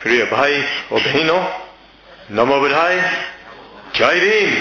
प्रिय भाई और बहनों, नमो बुद्धाय, जय Bhim.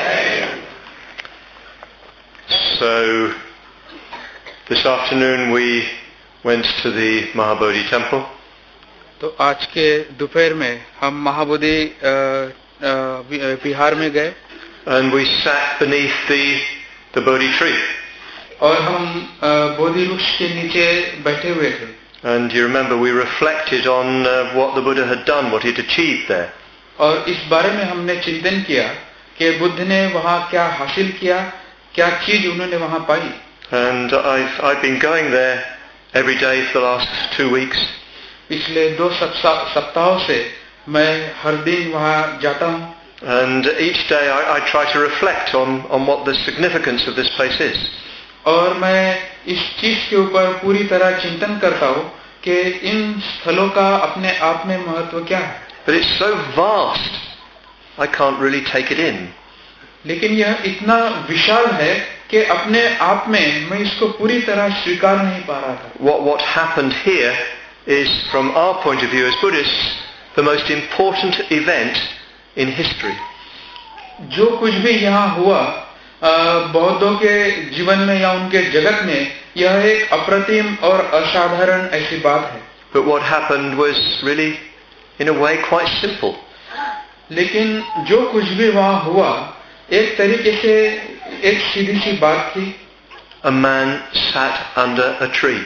So, this afternoon we went to the Mahabodhi temple. तो आज के दोपहर में हम महाबोधि विहार में गए. And we sat beneath the Bodhi tree. और हम बोधि वृक्ष के नीचे बैठे हुए थे. And you remember we reflected on what the Buddha had done, what he had achieved there. और इस बारे में हमने चिंतन किया कि बुद्ध ने वहाँ क्या हासिल किया, क्या चीज उन्होंने वहाँ पाई. And I've been going there every day for the last 2 weeks. पिछले 2 सप्ताहों से मैं हर दिन वहाँ जाता हूँ. And each day I try to reflect on what the significance of this place is. और मैं इस चीज के ऊपर पूरी तरह चिंतन करता हूँ कि इन स्थलों का अपने आप में महत्व क्या है. But it's so vast, I can't really take it in. लेकिन यह इतना विशाल है कि अपने आप में मैं इसको पूरी तरह स्वीकार नहीं पा रहा था. What happened here is, from our point of view as Buddhists, the most important event in history. जो कुछ भी यहाँ हुआ बौद्धों के जीवन में या उनके जगत में, यह एक अप्रतिम और असाधारण ऐसी बात है. But what happened was really, in a way, quite simple. लेकिन जो कुछ भी वहाँ हुआ एक तरीके से एक सीधी सी बात थी. A man sat under a tree.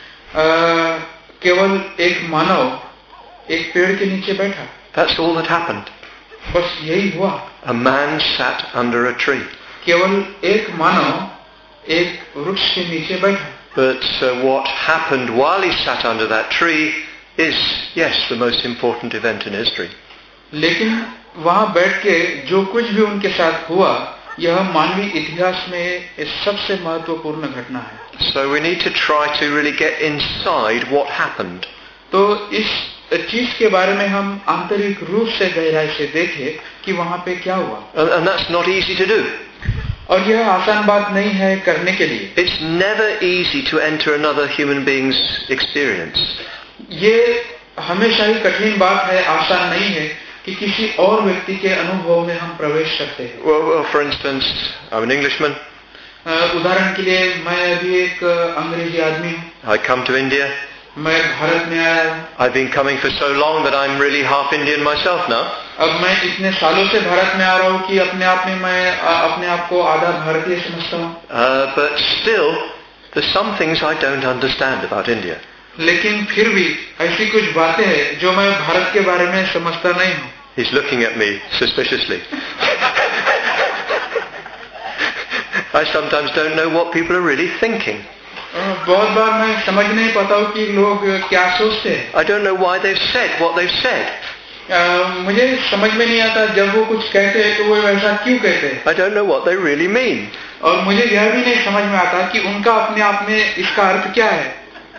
केवल एक मानव एक पेड़ के नीचे बैठा. That's all that happened. बस यही हुआ. A man sat under a tree. केवल एक मानव एक वृक्ष के नीचे बैठा. But what happened while he sat under that tree is, yes, the most important event in history. लेकिन वहाँ बैठ के जो कुछ भी उनके साथ हुआ, यह मानवीय इतिहास में सबसे महत्वपूर्ण घटना है. So we need to try to really get inside what happened. तो इस चीज के बारे में हम आंतरिक रूप से गहराई से देखें कि वहाँ पे क्या हुआ. And that's not easy to do. और यह आसान बात नहीं है करने के लिए. It's never easy to enter another human being's experience. ये हमेशा ही कठिन बात है, आसान नहीं है कि किसी और व्यक्ति के अनुभव में हम प्रवेश करते हैं. Well, for instance, I'm an Englishman. उदाहरण के लिए मैं अभी एक अंग्रेजी आदमी हूँ. I come to India. मैं भारत में आया हूँ. I've been coming for so long that I'm really half Indian myself now. अब मैं इतने सालों से भारत में आ रहा हूँ कि अपने आप में मैं अपने आप को आधा भारतीय समझता हूँ. But still, there's some things I don't understand about India. लेकिन फिर भी ऐसी कुछ बातें हैं जो मैं भारत के बारे में समझता नहीं हूँ. He's looking at me suspiciously. I sometimes don't know what people are really thinking. बहुत बार मैं समझ नहीं पाता हूँ कि लोग क्या सोचते हैं. I don't know why they've said what they've said. मुझे समझ में नहीं आता जब वो कुछ कहते हैं तो वो ऐसा क्यों कहते हैं. I don't know what they really mean. और मुझे यह भी नहीं समझ में आता कि उनका अपने आप में इसका अर्थ क्या है.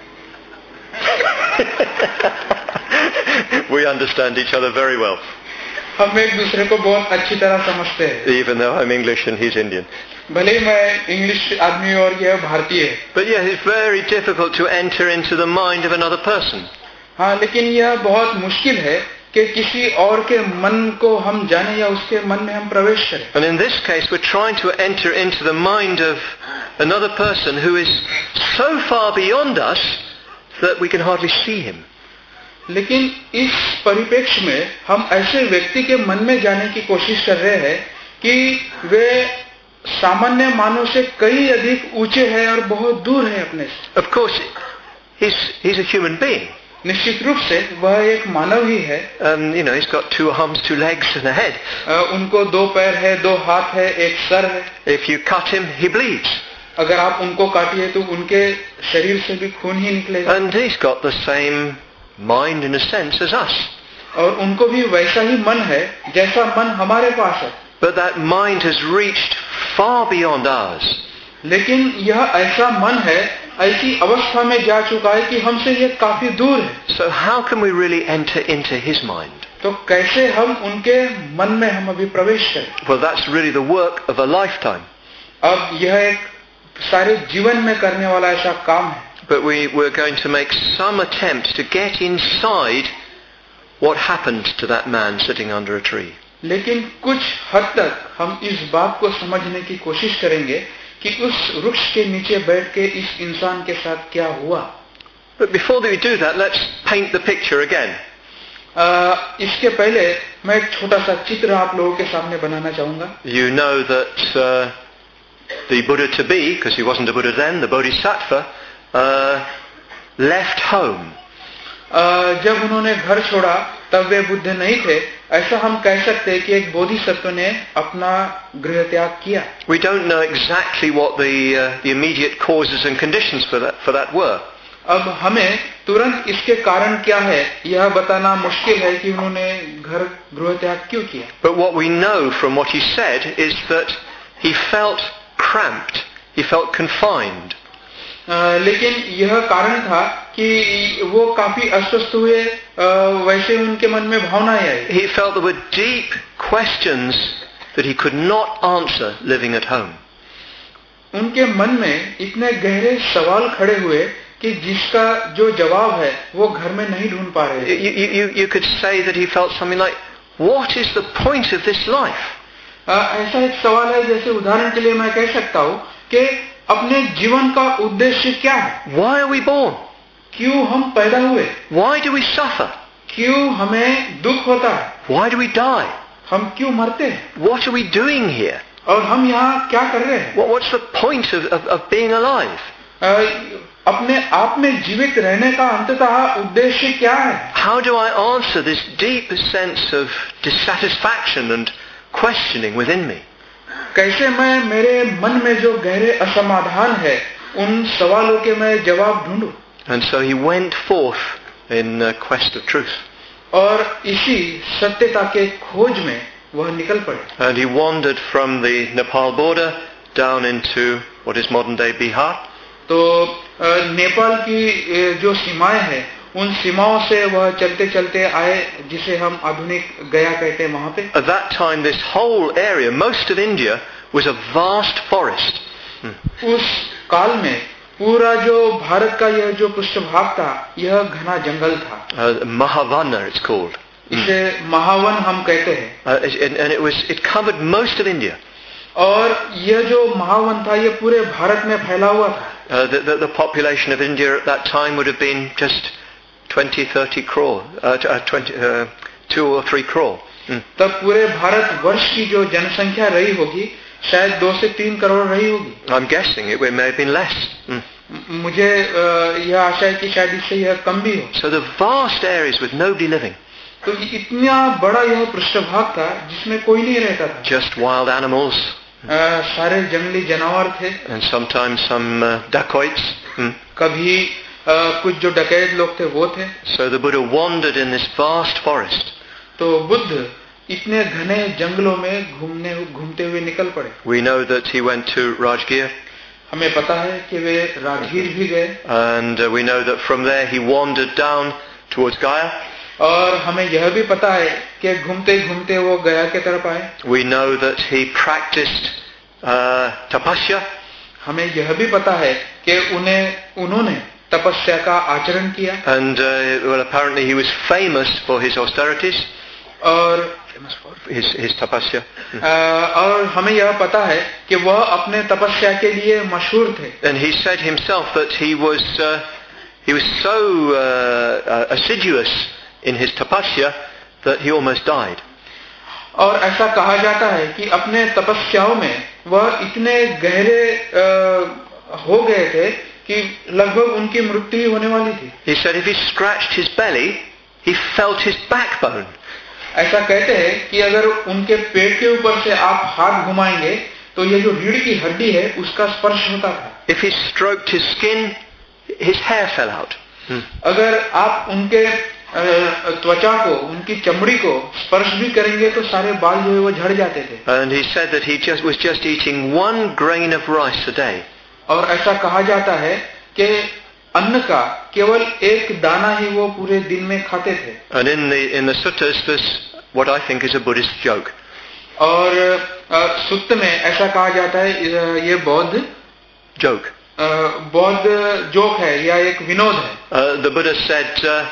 We understand each other very well. हम एक दूसरे को बहुत अच्छी तरह समझते हैं. Even though I'm English and he's Indian. भले ही मैं इंग्लिश आदमी और यह भारतीय है. But yeah, it's very difficult to enter into the mind of another person. हाँ, लेकिन यह बहुत मुश्किल है कि किसी और के मन को हम जाने या उसके मन में हम प्रवेश करें. And in this case, we're trying to enter into the mind of another person who is so far beyond us that we can hardly see him. लेकिन इस परिप्रेक्ष्य में हम ऐसे व्यक्ति के मन में जाने की कोशिश कर रहे हैं कि वे सामान्य मानव से कई अधिक ऊंचे हैं और बहुत दूर है अपने से. Of course, he's a human being. निश्चित रूप से वह एक मानव ही है. He's got 2 arms, 2 legs and a head. उनको 2 पैर है, 2 हाथ है, एक सर है. If you cut him, he bleeds. अगर आप उनको काटिए तो उनके शरीर से भी खून ही निकलेगा. And he's got the same mind in a sense as us. और उनको भी वैसा ही मन है जैसा मन हमारे पास है. But that mind has reached far beyond ours. लेकिन यह ऐसा मन है, ऐसी अवस्था में जा चुका है कि हमसे यह काफी दूर है. So how can we really enter into his mind? तो कैसे हम उनके मन में हम अभी प्रवेश करें? Well, that's really the work of a lifetime. अब यह एक सारे जीवन में करने वाला ऐसा काम है. But we're going to make some attempt to get inside what happened to that man sitting under a tree. लेकिन कुछ हद तक हम इस बात को समझने की कोशिश करेंगे कि उस वृक्ष के नीचे बैठ के इस इंसान के साथ क्या हुआ. But before we do that, let's paint the picture again. इसके पहले मैं एक छोटा सा चित्र आप लोगों के सामने बनाना चाहूंगा. You know that the Buddha to be, because he wasn't a Buddha then, the Bodhisattva, left home. जब उन्होंने घर छोड़ा तब वे बुद्ध नहीं थे. ऐसा हम कह सकते हैं कि एक बोधिसत्व ने अपना गृह त्याग किया. We don't know exactly what the immediate causes and conditions for that were. अब हमें तुरंत इसके कारण क्या है यह बताना मुश्किल है कि उन्होंने गृह त्याग क्यों किया. But what we know from what he said is that he felt cramped, he felt confined. लेकिन यह कारण था कि वो काफी अस्वस्थ हुए. वैसे उनके मन में भावनाएं आई. He felt there were deep questions that he could not answer living at home. उनके मन में इतने गहरे सवाल खड़े हुए कि जिसका जो जवाब है वो घर में नहीं ढूंढ पा रहे. You could say that he felt something like, what is the point of this life? ऐसा एक सवाल है जैसे उदाहरण के लिए मैं कह सकता हूँ कि अपने जीवन का उद्देश्य क्या है. Why are we born? क्यों हम पैदा हुए. Why do we suffer? क्यों हमें दुख होता है. Why do we die? हम क्यों मरते हैं. What are we doing here? और हम यहाँ क्या कर रहे हैं. What's the point of being alive? अपने आप में जीवित रहने का अंततः उद्देश्य क्या है. How do I answer this deep sense of dissatisfaction and questioning within me? कैसे मैं मेरे मन में जो गहरे असमाधान है उन सवालों के मैं जवाब ढूंढूं. And so he went forth in quest of truth. और इसी सत्यता के खोज में वह निकल पड़े. And he wandered from the Nepal border down into what is modern day Bihar. तो नेपाल की जो सीमाएं हैं उन सीमाओं से वह चलते चलते आए जिसे हम आधुनिक गया कहते हैं वहां पे. At that time this whole area, most of India, was a vast forest. उस काल में पूरा जो भारत का यह जो पृष्ठभाग था यह घना जंगल था. Mahavana it's called. इसे महावन हम कहते हैं. And it covered most of India. और यह जो महावन था ये पूरे भारत में फैला हुआ था. The population of India at that time would have been just 20-30 crore, 2 or 3 crore. तब पूरे भारत वर्ष की जो जनसंख्या रही होगी शायद 2 से 3 करोड़ रही होगी. I'm guessing it may have been less. मुझे यह आशा है कि शायद इससे यह कम भी हो. So the vast areas with nobody living. तो इतना बड़ा यह पृष्ठभाग था जिसमें कोई नहीं रहता था. Just wild animals. सारे जंगली जानवर थे. And sometimes some dacoits. कभी कुछ जो डकैत लोग थे वो थे. So the Buddha wandered in this vast forest. तो बुद्ध इतने घने जंगलों में घूमते हुए निकल पड़े. We know that he went to Rajgir. हमें पता है कि वे राजगीर भी गए. And we know that from there he wandered down towards Gaya. और हमें यह भी पता है कि घूमते घूमते वो गया की तरफ आए. We know that he practiced tapasya. हमें यह भी पता है कि उन्होंने तपस्या का आचरण किया. And well, apparently he was famous for his austerities. और his tapasya. और हमें यह पता है कि वह अपने तपस्या के लिए मशहूर थे. And he said himself that he was so assiduous in his tapasya that he almost died. और ऐसा कहा जाता है कि अपने तपस्याओं में वह इतने गहरे हो गए थे कि लगभग उनकी मृत्यु ही होने वाली थी. He said if he scratched his belly, he felt his backbone. ऐसा कहते हैं कि अगर उनके पेट के ऊपर से आप हाथ घुमाएंगे तो ये जो रीढ़ की हड्डी है उसका स्पर्श होता था. If he stroked his skin, his hair fell out. अगर आप उनके त्वचा को उनकी चमड़ी को स्पर्श भी करेंगे तो सारे बाल जो है वो झड़ जाते थे. And he said that he was just eating 1 grain of rice a day. और ऐसा कहा जाता है कि अन्न का केवल एक दाना ही वो पूरे दिन में खाते थे. And in the suttas there's what I think is a Buddhist joke. और सुत्त में ऐसा कहा जाता है ये बौद्ध joke. बौद्ध जोक है या एक विनोद है. The Buddha said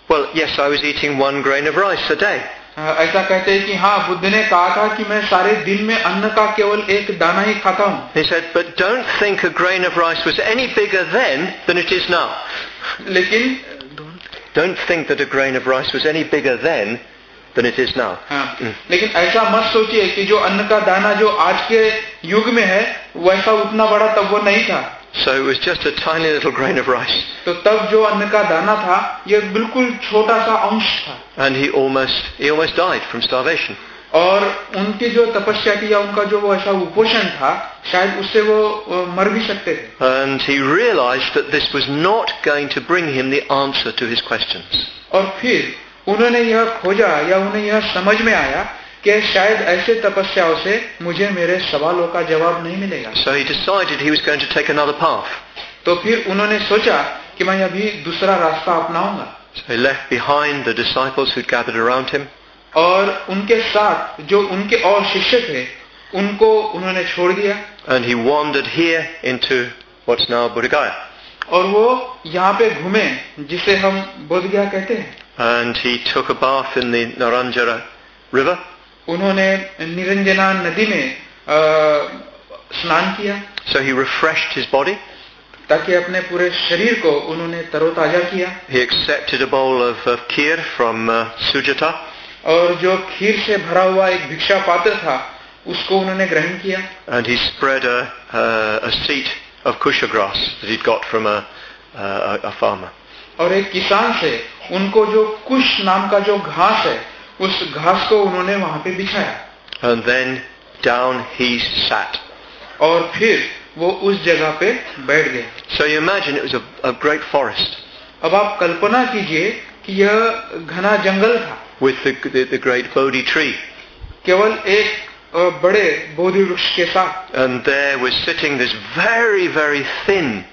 Well, yes, I was eating 1 grain of rice a day. ऐसा कहते हैं कि हाँ, बुद्ध ने कहा था कि मैं सारे दिन में अन्न का केवल एक दाना ही खाता हूँ. He said, but don't think a grain of rice was any bigger then than it is now. लेकिन Don't think that a grain of rice was any bigger then than it is now. लेकिन ऐसा मत सोचिए कि जो अन्न का दाना जो आज के युग में है वैसा उतना बड़ा तब वो नहीं था. So it was just a tiny little grain of rice. तो तब जो अन्न का दाना था ये बिल्कुल छोटा सा अंश था. And he almost died from starvation. और उनकी जो तपस्या थी या उनका जो वो ऐसा उपोषण था शायद उससे वो मर भी सकते थे. And he realized that this was not going to bring him the answer to his questions. और फिर उन्होंने यह खोजा या उन्हें यह समझ में आया कि शायद ऐसे तपस्याओं से मुझे मेरे सवालों का जवाब नहीं मिलेगा. So he decided he was going to take another path. तो फिर उन्होंने सोचा कि मैं अभी दूसरा रास्ता अपनाऊंगा. So he left behind the disciples who'd gathered around him. और उनके साथ जो उनके और शिष्य थे उनको उन्होंने छोड़ दिया. And he wandered here into what's now Bodh Gaya. और वो यहाँ पे घूमे जिसे हम बोध गया कहते हैं. And he took a bath in the Naranjara river. उन्होंने निरंजना नदी में स्नान किया. So he refreshed his body. ताकि अपने पूरे शरीर को उन्होंने तरोताजा किया. He accepted a bowl of kheer from Sujata. और जो खीर से भरा हुआ एक भिक्षा पात्र था उसको उन्होंने ग्रहण किया. And he spread a seat of kusha grass that he'd got from a farmer. और एक किसान से उनको जो कुश नाम का जो घास है उस घास को उन्होंने वहां पे बिछाया. And then down he sat. और फिर वो उस जगह पे बैठ गए. So you imagine it was a great forest. अब आप कल्पना कीजिए कि यह घना जंगल था. With the great Bodhi tree. केवल एक बड़े बोधि वृक्ष के साथ. And there was sitting this very, very thin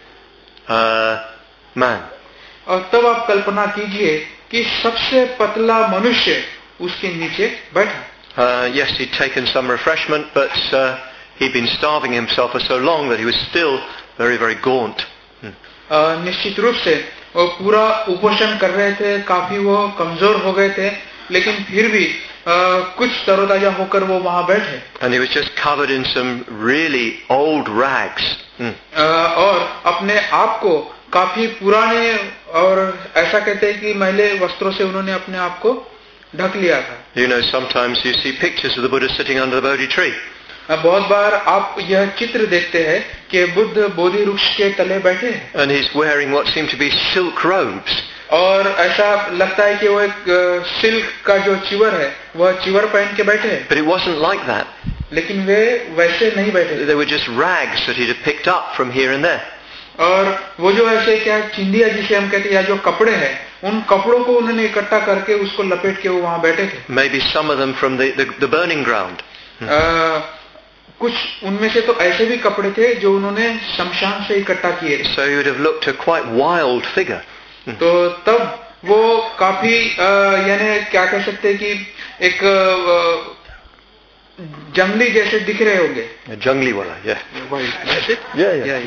man. और तब आप कल्पना कीजिए कि सबसे पतला मनुष्य उसके नीचे बैठा. Yes, he'd taken some refreshment, but he'd been starving himself for so long that he was still very, very gaunt. निश्चित रूप से वो पूरा उपोषण कर रहे थे, काफी वो कमजोर हो गए थे, लेकिन फिर भी कुछ तरोताजा होकर वो वहां बैठे. And he was just covered in some really old rags. और अपने आप को काफी पुराने और ऐसा कहते हैं कि मैले वस्त्रों से उन्होंने अपने आप को ढक लिया था. You know, sometimes you see pictures of the Buddha sitting under the Bodhi tree. बहुत बार आप यह चित्र देखते हैं कि बुद्ध बोधि वृक्ष के तले बैठे हैं. And he's wearing what seem to be silk robes. और ऐसा लगता है कि वो एक सिल्क का जो चिवर है वह चिवर पहन के बैठे हैं. But it wasn't like that. लेकिन वे वैसे नहीं बैठे. They were just rags that he'd picked up from here and there. और वो जो ऐसे क्या चिंदिया जिसे हम कहते हैं या जो कपड़े हैं उन कपड़ों को उन्होंने इकट्ठा करके उसको लपेट के वो वहां बैठे थे. Maybe some of them from the burning ground. कुछ उनमें से तो ऐसे भी कपड़े थे जो उन्होंने शमशान से इकट्ठा किए थे. So he would have looked a quite wild figure. तो तब वो काफी यानी क्या कह सकते हैं कि एक जंगली जैसे दिख रहे होंगे. जंगली वाला, yeah. Yeah.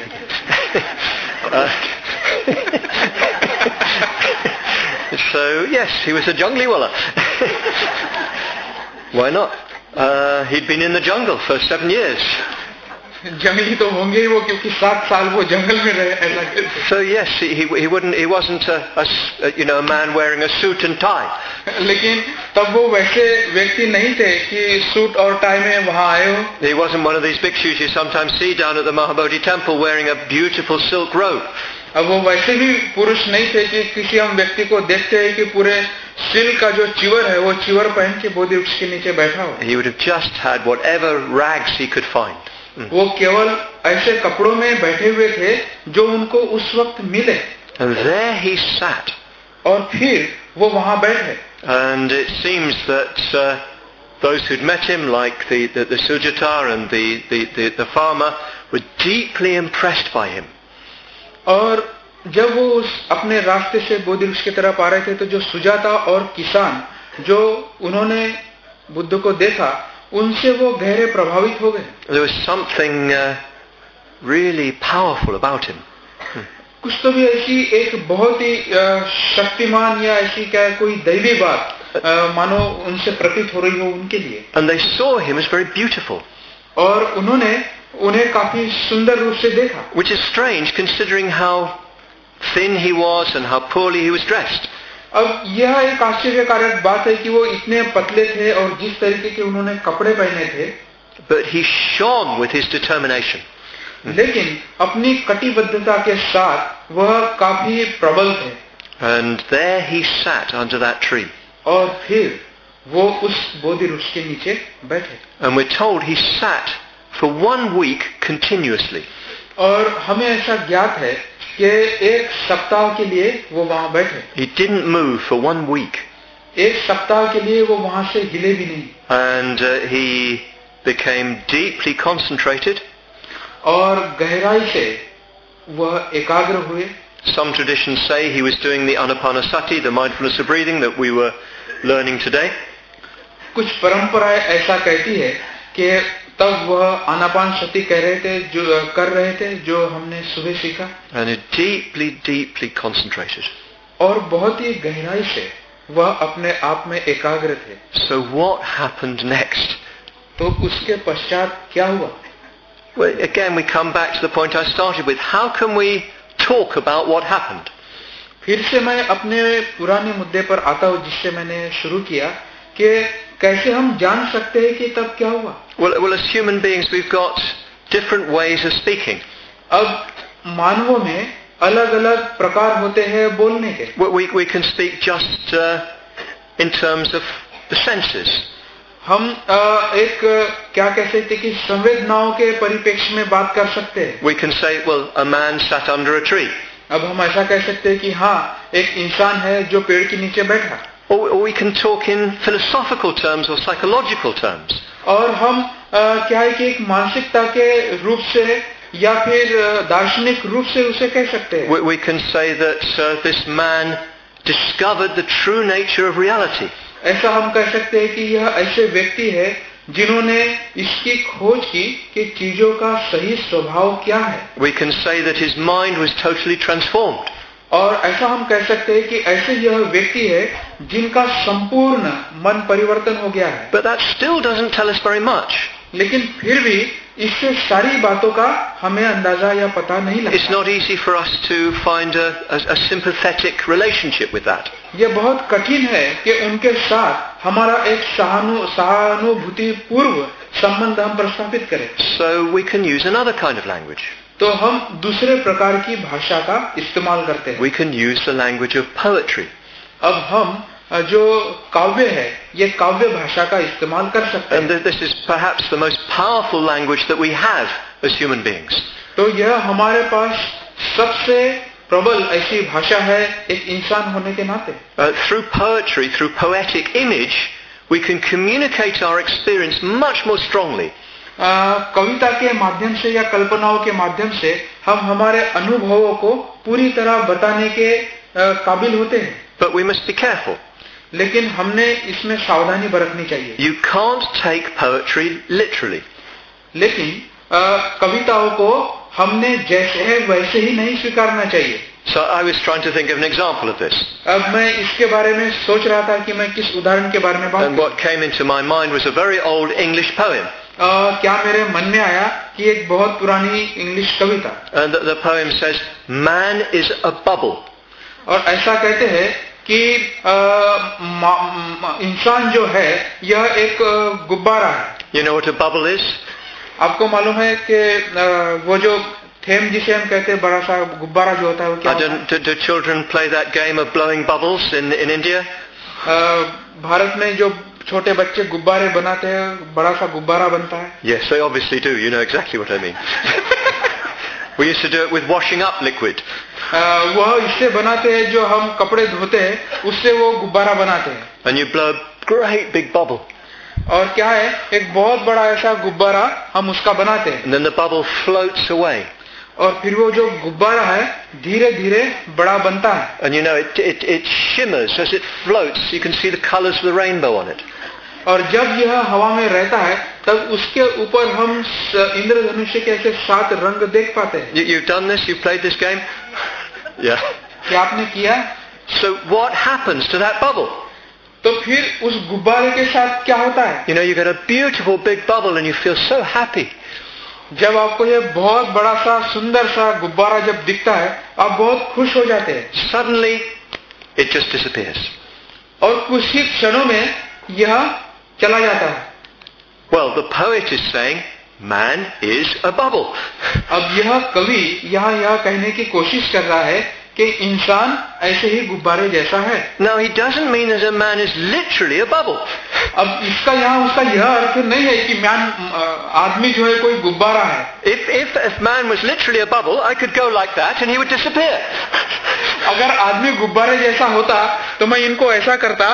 So yes, he was a jungli wala. Why not? He'd been in the jungle for 7 years. जंगली तो होंगे ही वो क्योंकि 7 साल वो जंगल में रहे ऐसा कहते. So yes, he wasn't a man wearing a suit and tie. लेकिन तब वो वैसे व्यक्ति नहीं थे कि सूट और टाई में वहां आए हो. He wasn't one of these bhikshus you sometimes see down at the Mahabodhi temple wearing a beautiful silk robe. अब वो वैसे भी पुरुष नहीं थे कि किसी हम व्यक्ति को देखते हैं कि पूरे सिल्क का जो चिवर है वो चिवर पहन के बोधि वृक्ष के नीचे बैठा हो. He would have just had whatever rags he could find. वो केवल ऐसे कपड़ों में बैठे हुए थे जो उनको उस वक्त मिले. And there he sat. और फिर वो वहां बैठे. And it seems that those who'd met him, like the Sujata and the farmer, were deeply impressed by him. और जब वो उस अपने रास्ते से बोधि वृक्ष की तरफ आ रहे थे तो जो सुजाता और किसान जो उन्होंने बुद्ध को देखा उनसे वो गहरे प्रभावित हो गए. There was something really powerful about him. कुछ तो भी ऐसी एक बहुत ही शक्तिमान या ऐसी क्या कोई दैवी बात मानो उनसे प्रतीत हो रही हो उनके लिए. And they saw him as very beautiful. और उन्होंने उन्हें काफी सुंदर रूप से देखा. Which is strange considering how thin he was and how poorly he was dressed. अब यह एक आश्चर्यकारक बात है कि वो इतने पतले थे और जिस तरीके के उन्होंने कपड़े पहने थे. But he shone with his determination. लेकिन अपनी कटिबद्धता के साथ वह काफी प्रबल थे. And there he sat under that tree. और फिर वो उस बोधि वृक्ष के नीचे बैठे. And we're told he sat for 1 week continuously. और हमें ऐसा ज्ञात है कि एक सप्ताह के लिए वो वहां बैठे. He didn't move for 1 week. एक सप्ताह के लिए वो वहां से हिले भी नहीं. And he became deeply concentrated. और गहराई से वह एकाग्र हुए. Some traditions say he was doing the anapanasati, the mindfulness of breathing that we were learning today. कुछ परंपराएं ऐसा कहती है कि तब वह आनापानसति कर रहे थे जो हमने सुबह सीखा. And he deeply concentrated. और बहुत ही गहराई से वह अपने आप में एकाग्र थे. So what happened next? तो उसके पश्चात क्या हुआ? Well, again we come back to the point I started with. How can we talk about what happened? फिर से मैं अपने पुराने मुद्दे पर आता हूँ जिससे मैंने शुरू किया कि कैसे हम जान सकते हैं कि तब क्या हुआ. Well, as human beings we've got different ways of speaking. अब मानवों में अलग-अलग प्रकार होते हैं बोलने के. We can speak just in terms of the senses. हम एक क्या कह सकते कि संवेदनाओं के परिप्रेक्ष्य में बात कर सकते हैं. We can say, well, a man sat under a tree. अब हम ऐसा कह सकते हैं कि हाँ एक इंसान है जो पेड़ के नीचे बैठा. Or we can talk in philosophical terms or psychological terms. और हम क्या है कि एक मानसिकता के रूप से या फिर दार्शनिक रूप से उसे कह सकते हैं. We can say that this man discovered the true nature of reality. ऐसा हम कह सकते हैं कि यह ऐसे व्यक्ति है जिन्होंने इसकी खोज की कि चीजों का सही स्वभाव क्या है. We can say that his mind was totally transformed. और ऐसा हम कह सकते हैं कि ऐसे यह व्यक्ति है जिनका संपूर्ण मन परिवर्तन हो गया है. But that still doesn't tell us very much. लेकिन फिर भी इससे सारी बातों का हमें अंदाजा या पता नहीं लगता. It's not easy for us to find a sympathetic relationship with that. यह बहुत कठिन है कि उनके साथ हमारा एक सहानुभूतिपूर्व संबंध हम प्रस्थापित करें. So we can use another kind of language. तो हम दूसरे प्रकार की भाषा का इस्तेमाल करते हैं. We can use the language of poetry. अब हम जो काव्य है ये काव्य भाषा का इस्तेमाल कर सकते हैं. And this is perhaps the most powerful language that we have as human beings. तो यह हमारे पास सबसे प्रबल ऐसी भाषा है एक इंसान होने के नाते. Through poetry, through poetic image, we can communicate our experience much more strongly. कविता के माध्यम से या कल्पनाओं के माध्यम से हम हमारे अनुभवों को पूरी तरह बताने के काबिल होते हैं. But we must be careful. लेकिन हमने इसमें सावधानी बरतनी चाहिए. You can't take poetry literally. लेकिन कविताओं को हमने जैसे है वैसे ही नहीं स्वीकारना चाहिए. So I was trying to think of an example of this. अब मैं इसके बारे में सोच रहा था कि मैं किस उदाहरण के बारे में बात And what came into my mind was a very old English poem. क्या मेरे मन में आया कि एक बहुत पुरानी इंग्लिश कविता. And the poem says, "Man is a bubble." और ऐसा कहते हैं कि इंसान जो है यह एक गुब्बारा है. You know what a bubble is? आपको मालूम है कि वो जो थेम जिसे हम कहते हैं बड़ा सा गुब्बारा जो होता है वो क्या होता है? Do children play that game of blowing bubbles in India? Bharat में जो छोटे बच्चे गुब्बारे बनाते हैं बड़ा सा गुब्बारा बनता है. Yes, they obviously do. You know exactly what I mean. We used to do it with washing up liquid. वह इससे बनाते हैं जो हम कपड़े धोते हैं उससे वो गुब्बारा बनाते हैं. And you blow a great big bubble. और क्या है एक बहुत बड़ा ऐसा गुब्बारा हम उसका बनाते हैं. And then the bubble floats away. और फिर वो जो गुब्बारा है धीरे धीरे बड़ा बनता है. And you know it shimmers as it floats. You can see the colors of the rainbow on it. और जब यह हवा में रहता है तब उसके ऊपर हम इंद्रधनुष के ऐसे 7 रंग देख पाते हैं. You've done this? You've played this game? Yeah. क्या आपने किया? So what happens to that bubble? तो फिर उस गुब्बारे के साथ क्या होता है? You know, you get a beautiful big bubble and you feel so happy. जब आपको ये बहुत बड़ा सा सुंदर सा गुब्बारा जब दिखता है, आप बहुत खुश हो जाते हैं. Suddenly, it just disappears. और कुछ ही क्षणों में यह चला जाता है. Well, the poet is saying, man is a bubble. अब यह कवि यहाँ यह कहने की कोशिश कर रहा है कि इंसान ऐसे ही गुब्बारे जैसा है. Now, he doesn't mean that a man is literally a bubble. अब इसका यहाँ उसका यह अर्थ नहीं है कि आदमी जो है कोई गुब्बारा है. If man was literally a bubble, I could go like that and he would disappear. अगर आदमी गुब्बारे जैसा होता तो मैं इनको ऐसा करता.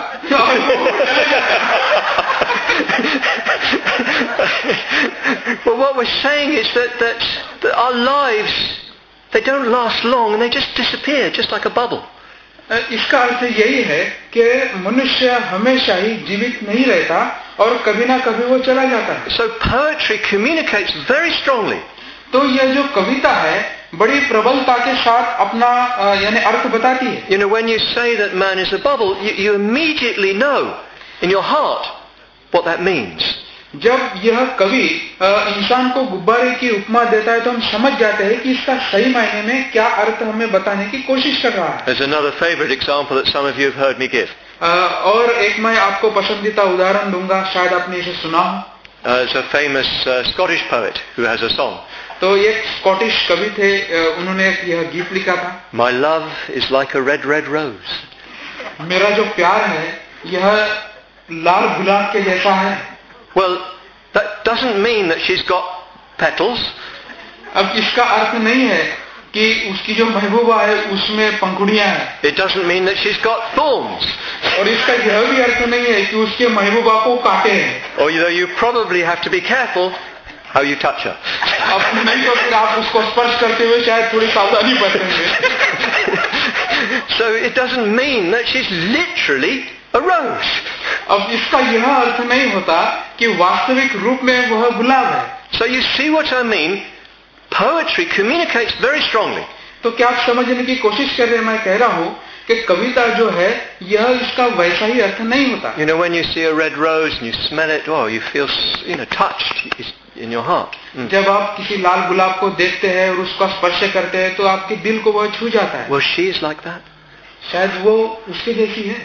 But what we're saying is that our lives, they don't last long and they just disappear, just like a bubble. इसका अर्थ यही है कि मनुष्य हमेशा ही जीवित नहीं रहता और कभी ना कभी वो चला जाता है. So poetry communicates very strongly. तो यह जो कविता है बड़ी प्रबलता के साथ अपना यानी अर्थ बताती है. You know, when you say that man is a bubble, you immediately know in your heart what that means. जब यह कवि इंसान को गुब्बारे की उपमा देता है तो हम समझ जाते हैं कि इसका सही मायने में क्या अर्थ हमें बताने की कोशिश कर रहा है. There's another favorite example that some of you have heard me give. और एक मैं आपको पसंदीदा उदाहरण दूंगा, शायद आपने इसे सुना हो. There's a famous Scottish poet who has a song. तो एक स्कॉटिश कवि थे, उन्होंने एक यह गीत लिखा था. My love is like a red, red rose. मेरा जो प्यार है यह लाल गुलाब के जैसा है. Well, that doesn't mean that she's got petals. अब इसका अर्थ नहीं है कि उसकी जो महबूबा है उसमें पंखुड़ियां हैं. It doesn't mean that she's got thorns. और इसका यह भी अर्थ नहीं है कि उसके महबूबा को काटे हैं. Or you probably have to be careful how you touch her. अब नहीं तो फिर आप उसको स्पर्श करते हुए शायद थोड़ी सावधानी बरतेंगे. So it doesn't mean that she's literally a rose. अब इसका यह अर्थ नहीं होता कि वास्तविक रूप में वह गुलाब है. So you see what I mean? Poetry communicates very strongly. तो क्या आप समझने की कोशिश कर रहे हैं? मैं कह रहा हूँ कि कविता जो है यह इसका वैसा ही अर्थ नहीं होता. You know, when you see a red rose and you smell it, oh, you feel, touched in your heart. जब आप किसी लाल गुलाब को देखते हैं और उसका स्पर्श करते हैं तो आपके दिल को वह छू जाता है. Well, she is like that. शायद वो उसके जैसी है.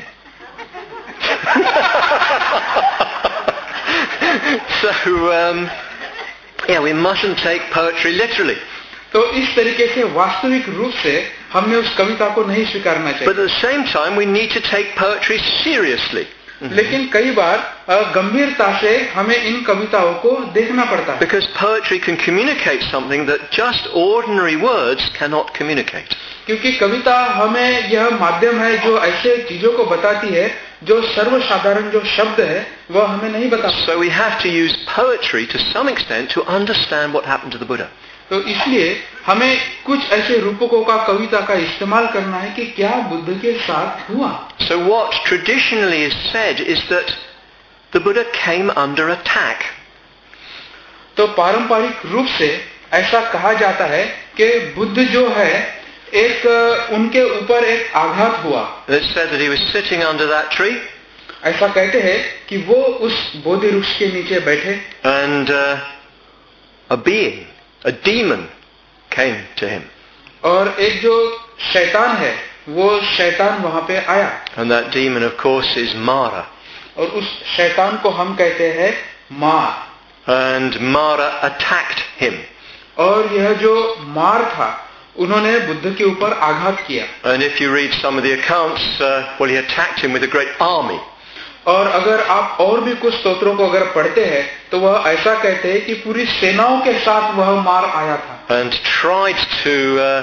So, yeah, we mustn't take poetry literally. तो इस तरीके से वास्तविक रूप से हमने उस कविता को नहीं स्वीकारना चाहिए. But at the same time, we need to take poetry seriously. लेकिन कई बार गंभीरता से हमें इन कविताओं को देखना पड़ता है. Because poetry can communicate something that just ordinary words cannot communicate. क्योंकि कविता हमें यह माध्यम है जो ऐसे चीजों को बताती है जो सर्वसाधारण जो शब्द है वह हमें नहीं बताता. So we have to use poetry to some extent to understand what happened to the Buddha. तो इसलिए हमें कुछ ऐसे रूपकों का कविता का इस्तेमाल करना है कि क्या बुद्ध के साथ हुआ. So what traditionally is said is that the Buddha came under attack. तो पारंपरिक रूप से ऐसा कहा जाता है कि बुद्ध जो है एक उनके ऊपर एक आघात हुआ. It's said that he was sitting under that tree. ऐसा कहते हैं कि वो उस बोधि वृक्ष के नीचे बैठे. And a being, a demon, came to him. और एक जो शैतान है वो शैतान वहां पे आया. And that demon, of course, is Mara. और उस शैतान को हम कहते हैं मार. And Mara attacked him. और यह जो मार था उन्होंने बुद्ध के ऊपर आघात किया. And if you read some of the accounts, well, he attacked him with a great army. और अगर आप और भी कुछ स्तोत्रों को अगर पढ़ते हैं तो वह ऐसा कहते हैं कि पूरी सेनाओं के साथ वह मार आया था. And tried to,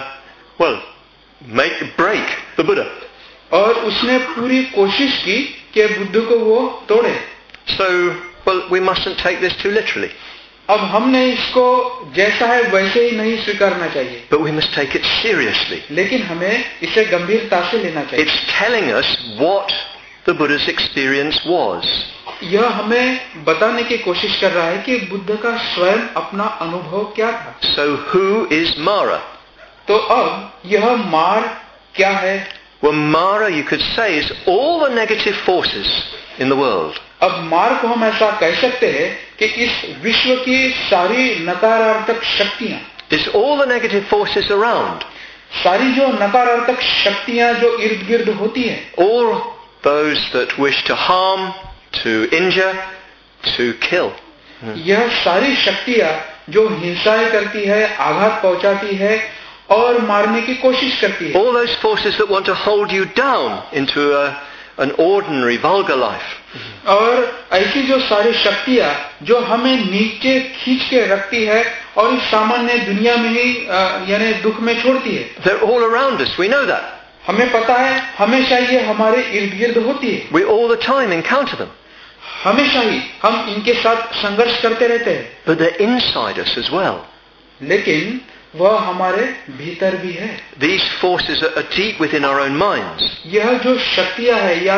break the Buddha. और उसने पूरी कोशिश की कि बुद्ध को वो तोड़े. So, we mustn't take this too literally. अब हमने इसको जैसा है वैसे ही नहीं स्वीकारना चाहिए. But we must take it seriously. लेकिन हमें इसे गंभीरता से लेना चाहिए. It's telling us what the Buddha's experience was. यह हमें बताने की कोशिश कर रहा है कि बुद्ध का स्वयं अपना अनुभव क्या था. So who is Mara? तो अब यह मार क्या है? Well, Mara, you could say, is all the negative forces in the world. अब मार को हम ऐसा कह सकते हैं कि इस विश्व की सारी नकारात्मक शक्तियां, It's all the negative forces around. सारी जो नकारात्मक शक्तियां जो इर्द गिर्द होती हैं, All those that wish to harm, to injure, to kill. यह सारी शक्तियां जो हिंसाएं करती है, आघात पहुंचाती है और मारने की कोशिश करती है. All those forces that want to hold you down into an ordinary, vulgar life. और ऐसी जो सारी शक्तियां जो हमें नीचे खींच के रखती है और इस सामान्य दुनिया में ही यानी दुख में छोड़ती है. They're all around us. We know that. हमें पता है, हमेशा ये हमारे इर्द गिर्द होती है. We all the time encounter them. हमेशा ही हम इनके साथ संघर्ष करते रहते हैं. But they're inside us as well. लेकिन वह हमारे भीतर भी है. These forces are deep within our own minds. यह जो शक्तियां है या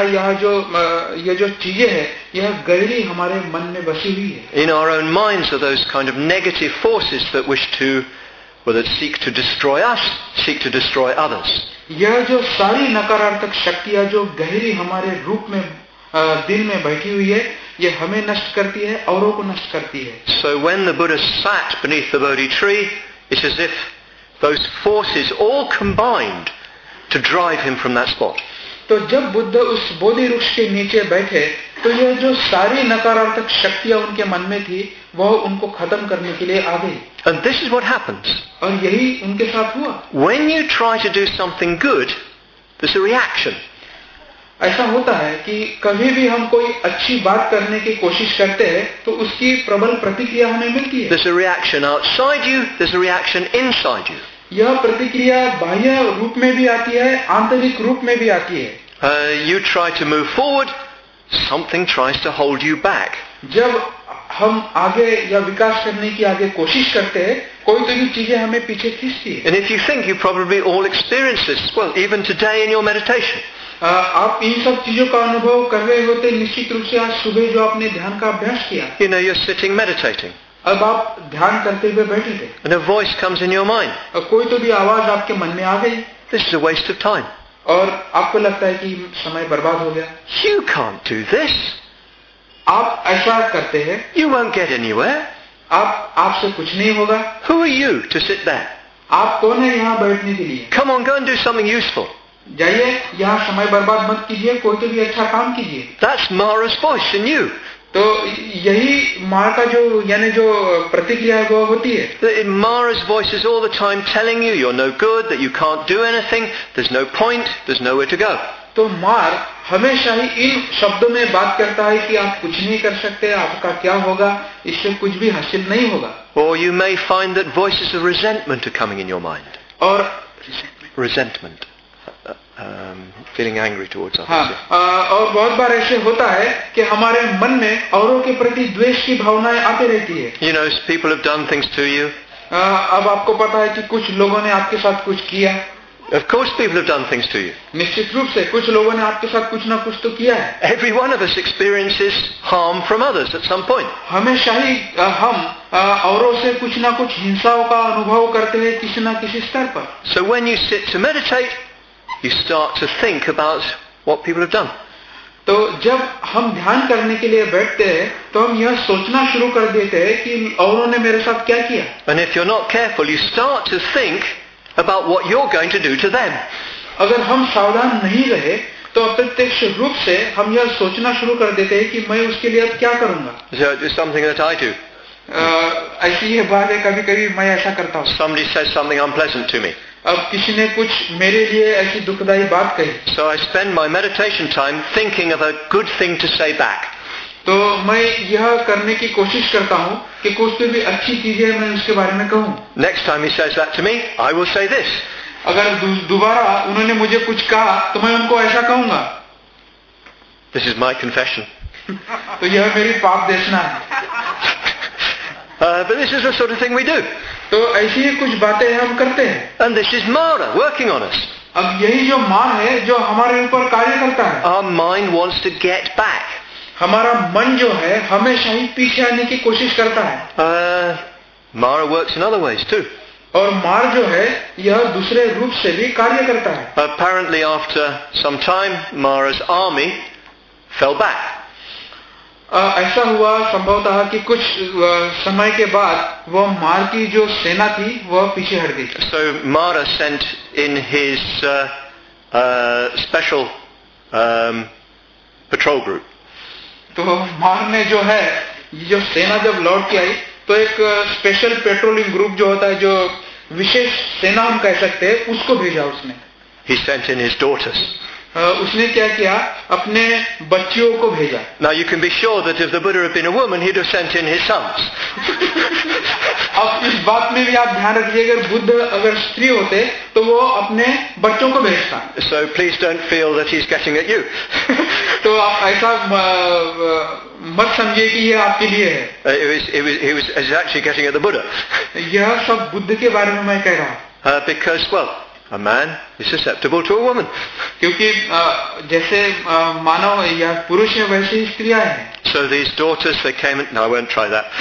यह जो चीजें है, यह गहरी हमारे मन में बसी हुई है. In our own minds are those kind of negative forces that wish to, well, that seek to destroy us, seek to destroy others. यह जो सारी नकारात्मक शक्तियां जो गहरी हमारे रूप में दिल में बैठी हुई है, यह हमें नष्ट करती है, औरों को नष्ट करती है. So when the Buddha sat beneath the Bodhi tree, it's as if those forces all combined to drive him from that spot. तो जब बुद्ध उस बोधि वृक्ष के नीचे बैठे, तो यह जो सारी नकारात्मक शक्तियां उनके मन में थी, वह उनको खत्म करने के लिए आ गई. And this is what happens. और यही उनके साथ हुआ. When you try to do something good, there's a reaction. ऐसा होता है कि कभी भी हम कोई अच्छी बात करने की कोशिश करते हैं, तो उसकी प्रबल प्रतिक्रिया हमें मिलती है. There's a reaction outside you, there's a reaction inside you. यह प्रतिक्रिया बाह्य रूप में भी आती है, आंतरिक रूप में भी आती है. You try to move forward, something tries to hold you back. जब हम आगे या विकास करने की आगे कोशिश करते हैं, कोई तो भी चीजें हमें पीछे खींचती है. And if you think you probably all experience this, well, even today in your meditation. आप इन सब चीजों का अनुभव कर रहे होते निश्चित रूप से. आज सुबह जो आपने ध्यान का अभ्यास किया, You know, you're sitting meditating. अब आप ध्यान करते हुए बैठे थे And a voice comes in your mind. और कोई तो भी आवाज आपके मन में आ गई, This is a waste of time. और आपको लगता है कि समय बर्बाद हो गया. You can't do this. आप ऐसा करते हैं, You won't get anywhere. आपसे कुछ नहीं होगा. Who are you to sit there? आप कौन है यहाँ बैठने के लिए? Come on, go and do something useful. जाइए, यहाँ समय बर्बाद मत कीजिए, कोई तो भी अच्छा काम कीजिए. That's Mara's voice in you. तो यही माँ का जो यानी जो प्रतिक्रिया है वो होती है. Mara's voice is all the time telling you you're no good, that you can't do anything, there's no point, there's nowhere to go. तो मार हमेशा ही इन शब्दों में बात करता है कि आप कुछ नहीं कर सकते, आपका क्या होगा, इससे कुछ भी हासिल नहीं होगा. Or you may find that voices of resentment are coming in your mind. और resentment. Feeling angry towards others. हाँ, और बहुत बार ऐसे होता है कि हमारे मन में औरों के प्रति द्वेष की भावनाएं आती रहती है. You know, people have done things to you. अब आपको पता है कि कुछ लोगों ने आपके साथ कुछ किया. Of course people have done things to you. निश्चित रूप से कुछ लोगों ने आपके साथ कुछ ना कुछ तो किया है. Every one of us experiences harm from others at some point. हमेशा ही हम औरों से कुछ ना कुछ हिंसाओं का अनुभव करते हैं किसी ना किसी स्तर पर. So when you sit to meditate, you start to think about what people have done. तो जब हम ध्यान करने के लिए बैठते हैं, तो हम यह सोचना शुरू कर देते हैं कि औरों ने मेरे साथ क्या किया. And if you're not careful, you start to think about what you're going to do to them. अगर हम सावधान नहीं रहे, तो अप्रत्यक्ष रूप से हम यह सोचना शुरू कर देते हैं कि मैं उसके लिए अब क्या करूंगा. So it's something that I do. ऐसी ये बात है, कभी कभी मैं ऐसा करता हूँ. Somebody says something unpleasant to me. अब किसी ने कुछ मेरे लिए ऐसी दुखदायी बात कही. So I spend my meditation time thinking of a good thing to say back. तो मैं यह करने की कोशिश करता हूँ कि कुछ भी अच्छी चीजें मैं उसके बारे में कहूँ. Next time he says that to me, I will say this. अगर दोबारा उन्होंने मुझे कुछ कहा, तो मैं उनको ऐसा कहूँगा. This is my confession. तो यह मेरी पाप देशना है. But this is the sort of thing we do. तो ऐसी ही कुछ बातें हम करते हैं. And this is Mara working on us. अब यही जो मान है जो हमारे ऊपर कार्य करता है. Our mind wants to get back. हमारा मन जो है हमेशा ही पीछे आने की कोशिश करता है. Mara works in other ways too. और मार जो है यह दूसरे रूप से भी कार्य करता है. Apparently after some time, Mara's army fell back. ऐसा हुआ संभवतः कि कुछ समय के बाद वह मार की जो सेना थी वह पीछे हट गई. So Mara sent in his special patrol group. तो मार ने जो है जो सेना जब लौट के आई तो एक स्पेशल पेट्रोलिंग ग्रुप जो होता है, जो विशेष सेना हम कह सकते हैं, उसको भेजा उसने. He sent in his daughters. उसने क्या किया, अपने बच्चियों को भेजा. Now you can be sure that if the Buddha had been a woman, he'd have sent in his sons. अब इस बात में भी आप ध्यान रखिए, अगर बुद्ध अगर स्त्री होते तो वो अपने बच्चों को भेजता. So please don't feel that he's getting at you. तो आप ऐसा मत समझिए कि ये आपके लिए है. He was actually getting at the Buddha. यह सब बुद्ध के बारे में मैं कह रहा हूँ. Because, well, a man is susceptible to a woman. क्योंकि जैसे मानव या पुरुष है वैसे ही स्त्रियां हैं. So these daughters, they came and... No, I won't try that.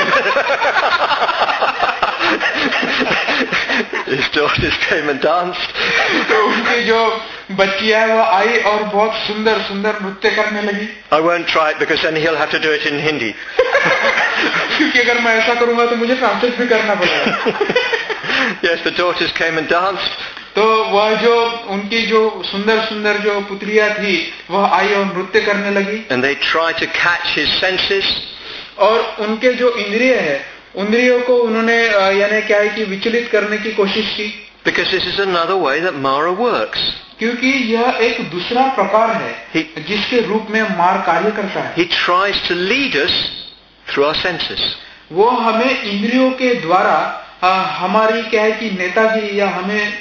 His daughters came and danced. तो उनकी जो बच्चियां है वो आई और बहुत सुंदर सुंदर नृत्य करने लगी. I won't try it because then he'll have to do it in Hindi. क्योंकि अगर मैं ऐसा करूंगा तो मुझे ट्रांसलेट भी करना पड़ेगा. Yes, the daughters came and danced. तो वह जो उनकी जो सुंदर सुंदर जो पुत्रियां थी वह आई और नृत्य करने लगी. And they tried to catch his senses. और उनके जो इंद्रिय है, इंद्रियों को उन्होंने यानी क्या है कि विचलित करने की कोशिश की. Because this is another way that Mara works. क्योंकि यह एक दूसरा प्रकार है जिसके रूप में मार कार्य करता है. He tries to lead us through our senses. वो हमें इंद्रियों के द्वारा हमारी क्या है कि नेतागिरी या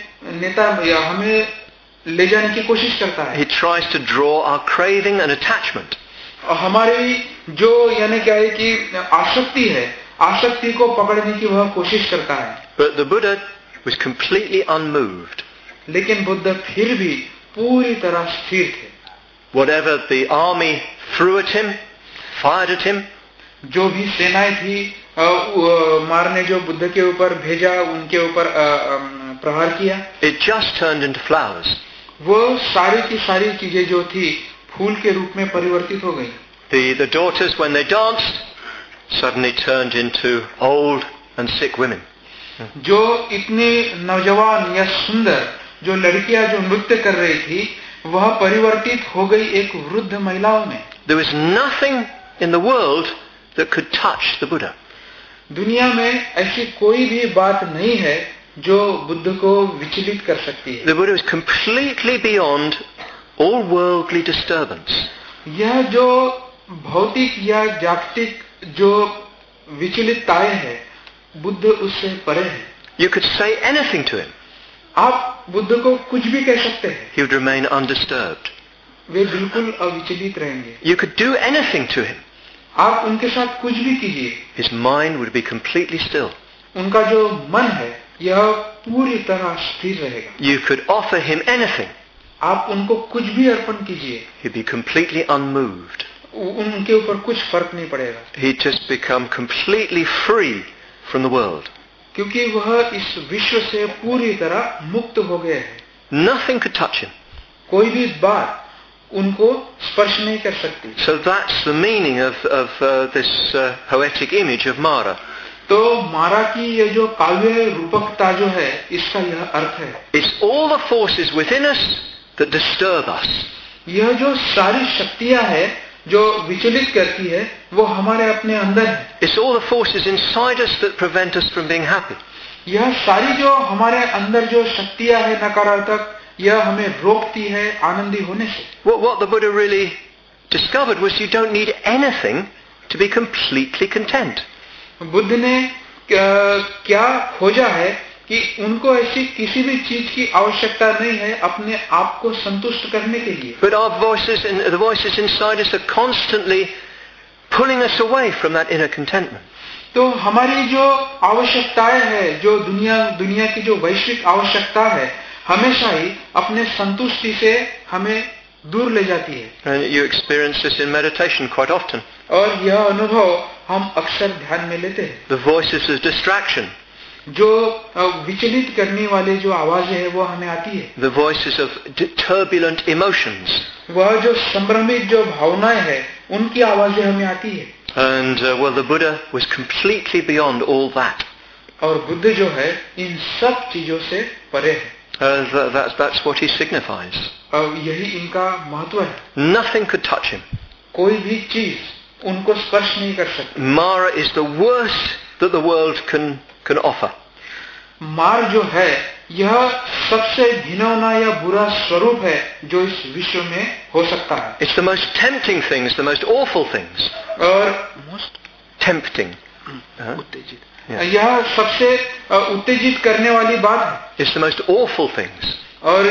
हमें ले जाने की कोशिश करता है. He tries to draw our craving and attachment. हमारी जो यानी क्या है कि आसक्ति है, आसक्ति को पकड़ने की वह कोशिश करता है. But the Buddha was completely unmoved. लेकिन बुद्ध फिर भी पूरी तरह स्थिर थे. Whatever the army threw at him, fired at him, जो भी सेनाएं थी मार ने जो बुद्ध के ऊपर भेजा, उनके ऊपर प्रहार किया, it just turned into flowers. वो सारी की सारी चीजें जो थी फूल के रूप में परिवर्तित हो गई. The daughters, when they danced, suddenly turned into old and sick women. जो इतनी नौजवान या सुंदर जो लड़कियां जो नृत्य कर रही थी वह परिवर्तित हो गई एक वृद्ध महिलाओं में. There was nothing in the world that could touch the Buddha. दुनिया में ऐसी कोई भी बात नहीं है जो बुद्ध को विचलित कर सकती है. The Buddha was completely beyond all worldly disturbance. यह जो भौतिक या जागतिक जो विचलितताएं है, बुद्ध उससे परे है. You could say anything to him. आप बुद्ध को कुछ भी कह सकते हैं. He would remain undisturbed. वे बिल्कुल अविचलित रहेंगे. You could do anything to him. आप उनके साथ कुछ भी कीजिए. His mind would be completely still. उनका जो मन है यह पूरी तरह स्थिर रहेगा. You could offer him anything. आप उनको कुछ भी अर्पण कीजिए. He'd be completely unmoved. उनके ऊपर कुछ फर्क नहीं पड़ेगा. He'd just become completely free from the world. क्योंकि वह इस विश्व से पूरी तरह मुक्त हो गए हैं. Nothing could touch him. कोई भी बात उनको स्पर्श नहीं कर सकती. So that's the meaning of this poetic image of Mara. तो मारा की ये जो काव्य रूपकता जो है इसका यह अर्थ है. It's all the forces within us that disturb us. यह जो सारी शक्तियां है जो विचलित करती है वो हमारे अपने अंदर है. It's all the forces inside us that prevent us from being happy. यह सारी जो हमारे अंदर जो शक्तियां है नकारात्मक, यह हमें रोकती है आनंदी होने से. What the Buddha really discovered was you don't need anything to be completely content. Buddha ने क्या खोजा है कि उनको ऐसी किसी भी चीज की आवश्यकता नहीं है अपने आप को संतुष्ट करने के लिए. But our voices and the voices inside us are constantly pulling us away from that inner contentment. तो हमारी जो आवश्यकताएं है, जो दुनिया की जो वैश्विक आवश्यकता है, हमेशा ही अपने संतुष्टि से हमें दूर ले जाती है. And you experience this in meditation quite often. और यह अनुभव हम अक्सर ध्यान में लेते हैं. The voices of distraction. जो विचलित करने वाले जो आवाजें हैं वो हमें आती है. The voices of turbulent emotions. वह जो संभ्रमित जो भावनाएं हैं उनकी आवाजें हमें आती है. And well, the Buddha was completely beyond all that. और बुद्ध जो है इन सब चीजों से परे है. That's what he signifies. और यही इनका महत्व है. Nothing could touch him. कोई भी चीज उनको स्पर्श नहीं कर सकती. Mara is the worst that the world can offer. मार जो है यह सबसे घिनौना या बुरा स्वरूप है जो इस विश्व में हो सकता है. It's the most tempting things, the most awful things. और most tempting. उत्तेजित. यह सबसे उत्तेजित करने वाली बात है. It's the most awful things. और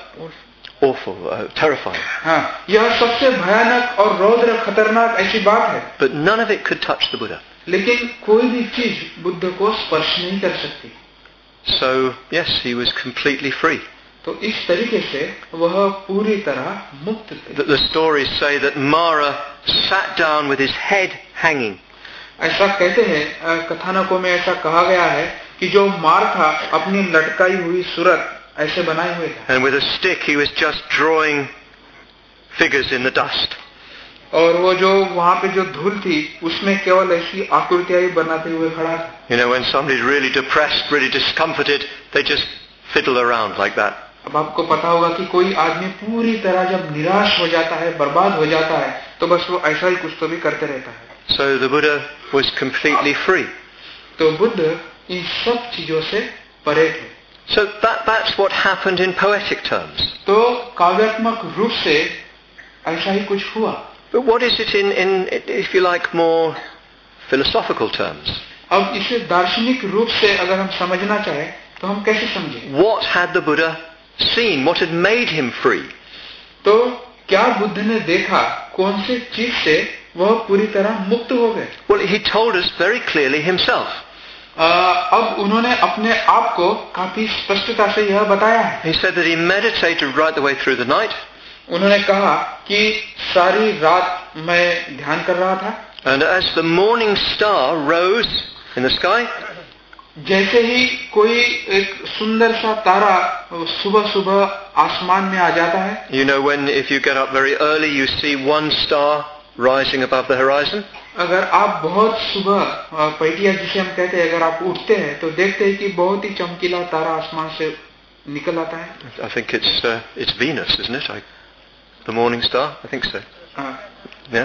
awful, terrifying. हाँ, यह सबसे भयानक और रौद्र खतरनाक ऐसी बात है. But none of it could touch the Buddha. लेकिन कोई भी चीज बुद्ध को स्पर्श नहीं कर सकती. So yes, he was completely free. तो इस तरीके से वह पूरी तरह मुक्त थे. The stories say that Mara sat down with his head hanging. ऐसा कहते हैं, कथानकों में ऐसा कहा गया है कि जो मार था अपनी लटकाई हुई सूरत ऐसे बनाए हुए था. And with a stick he was just drawing figures in the dust. और वो जो वहाँ पे जो धूल थी उसमें केवल ऐसी आकृतियां ही बनाते हुए खड़ा था. You know, when somebody's really depressed, really discomforted, they just fiddle around like that. अब आपको पता होगा कि कोई आदमी पूरी तरह जब निराश हो जाता है, बर्बाद हो जाता है, तो बस वो ऐसा ही कुछ तो भी करते रहता है. So the Buddha was completely free. तो बुद्ध इन सब चीजों से परे थे. So that's what happened in poetic terms. तो काव्यात्मक रूप से ऐसा ही कुछ हुआ. But what is it in if you like, more philosophical terms? अब इसे दार्शनिक रूप से अगर हम समझना चाहें तो हम कैसे समझें? What had the Buddha seen? What had made him free? तो क्या बुद्ध ने देखा, कौन से चीज से वह पूरी तरह मुक्त हो गए? Well, he told us very clearly himself. अब उन्होंने अपने आप को काफी स्पष्टता से यह बताया है. He said that he meditated right the way through the night. उन्होंने कहा कि सारी रात मैं ध्यान कर रहा था. And as the morning star rose in the sky, जैसे ही कोई एक सुंदर सा तारा सुबह सुबह आसमान में आ जाता है. you know, when if you get up very early, you see one star rising above the horizon. अगर आप बहुत सुबह पैटिया जिसे हम कहते हैं, अगर आप उठते हैं तो देखते हैं कि बहुत ही चमकीला तारा आसमान से निकल आता है. I think it's Venus, isn't it? The morning star, I think so. Yeah.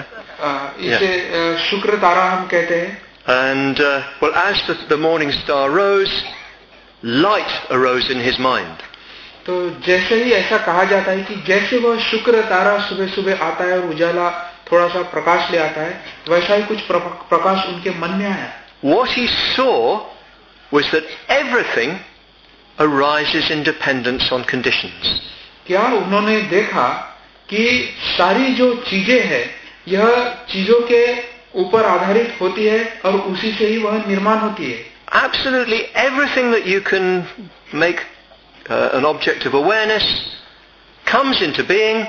इसे शुक्र तारा हम कहते हैं. And well, as the morning star rose, light arose in his mind. तो जैसे ही ऐसा कहा जाता है कि जैसे वह शुक्र तारा सुबह सुबह आता है और उजाला थोड़ा सा प्रकाश ले आता है, वैसा ही कुछ प्रकाश उनके मन में आया. What he saw was that everything arises in dependence on conditions. क्या उन्होंने देखा कि सारी जो चीजें हैं यह चीजों के ऊपर आधारित होती है और उसी से ही वह निर्माण होती है. Absolutely everything that you can make an object of awareness comes into being,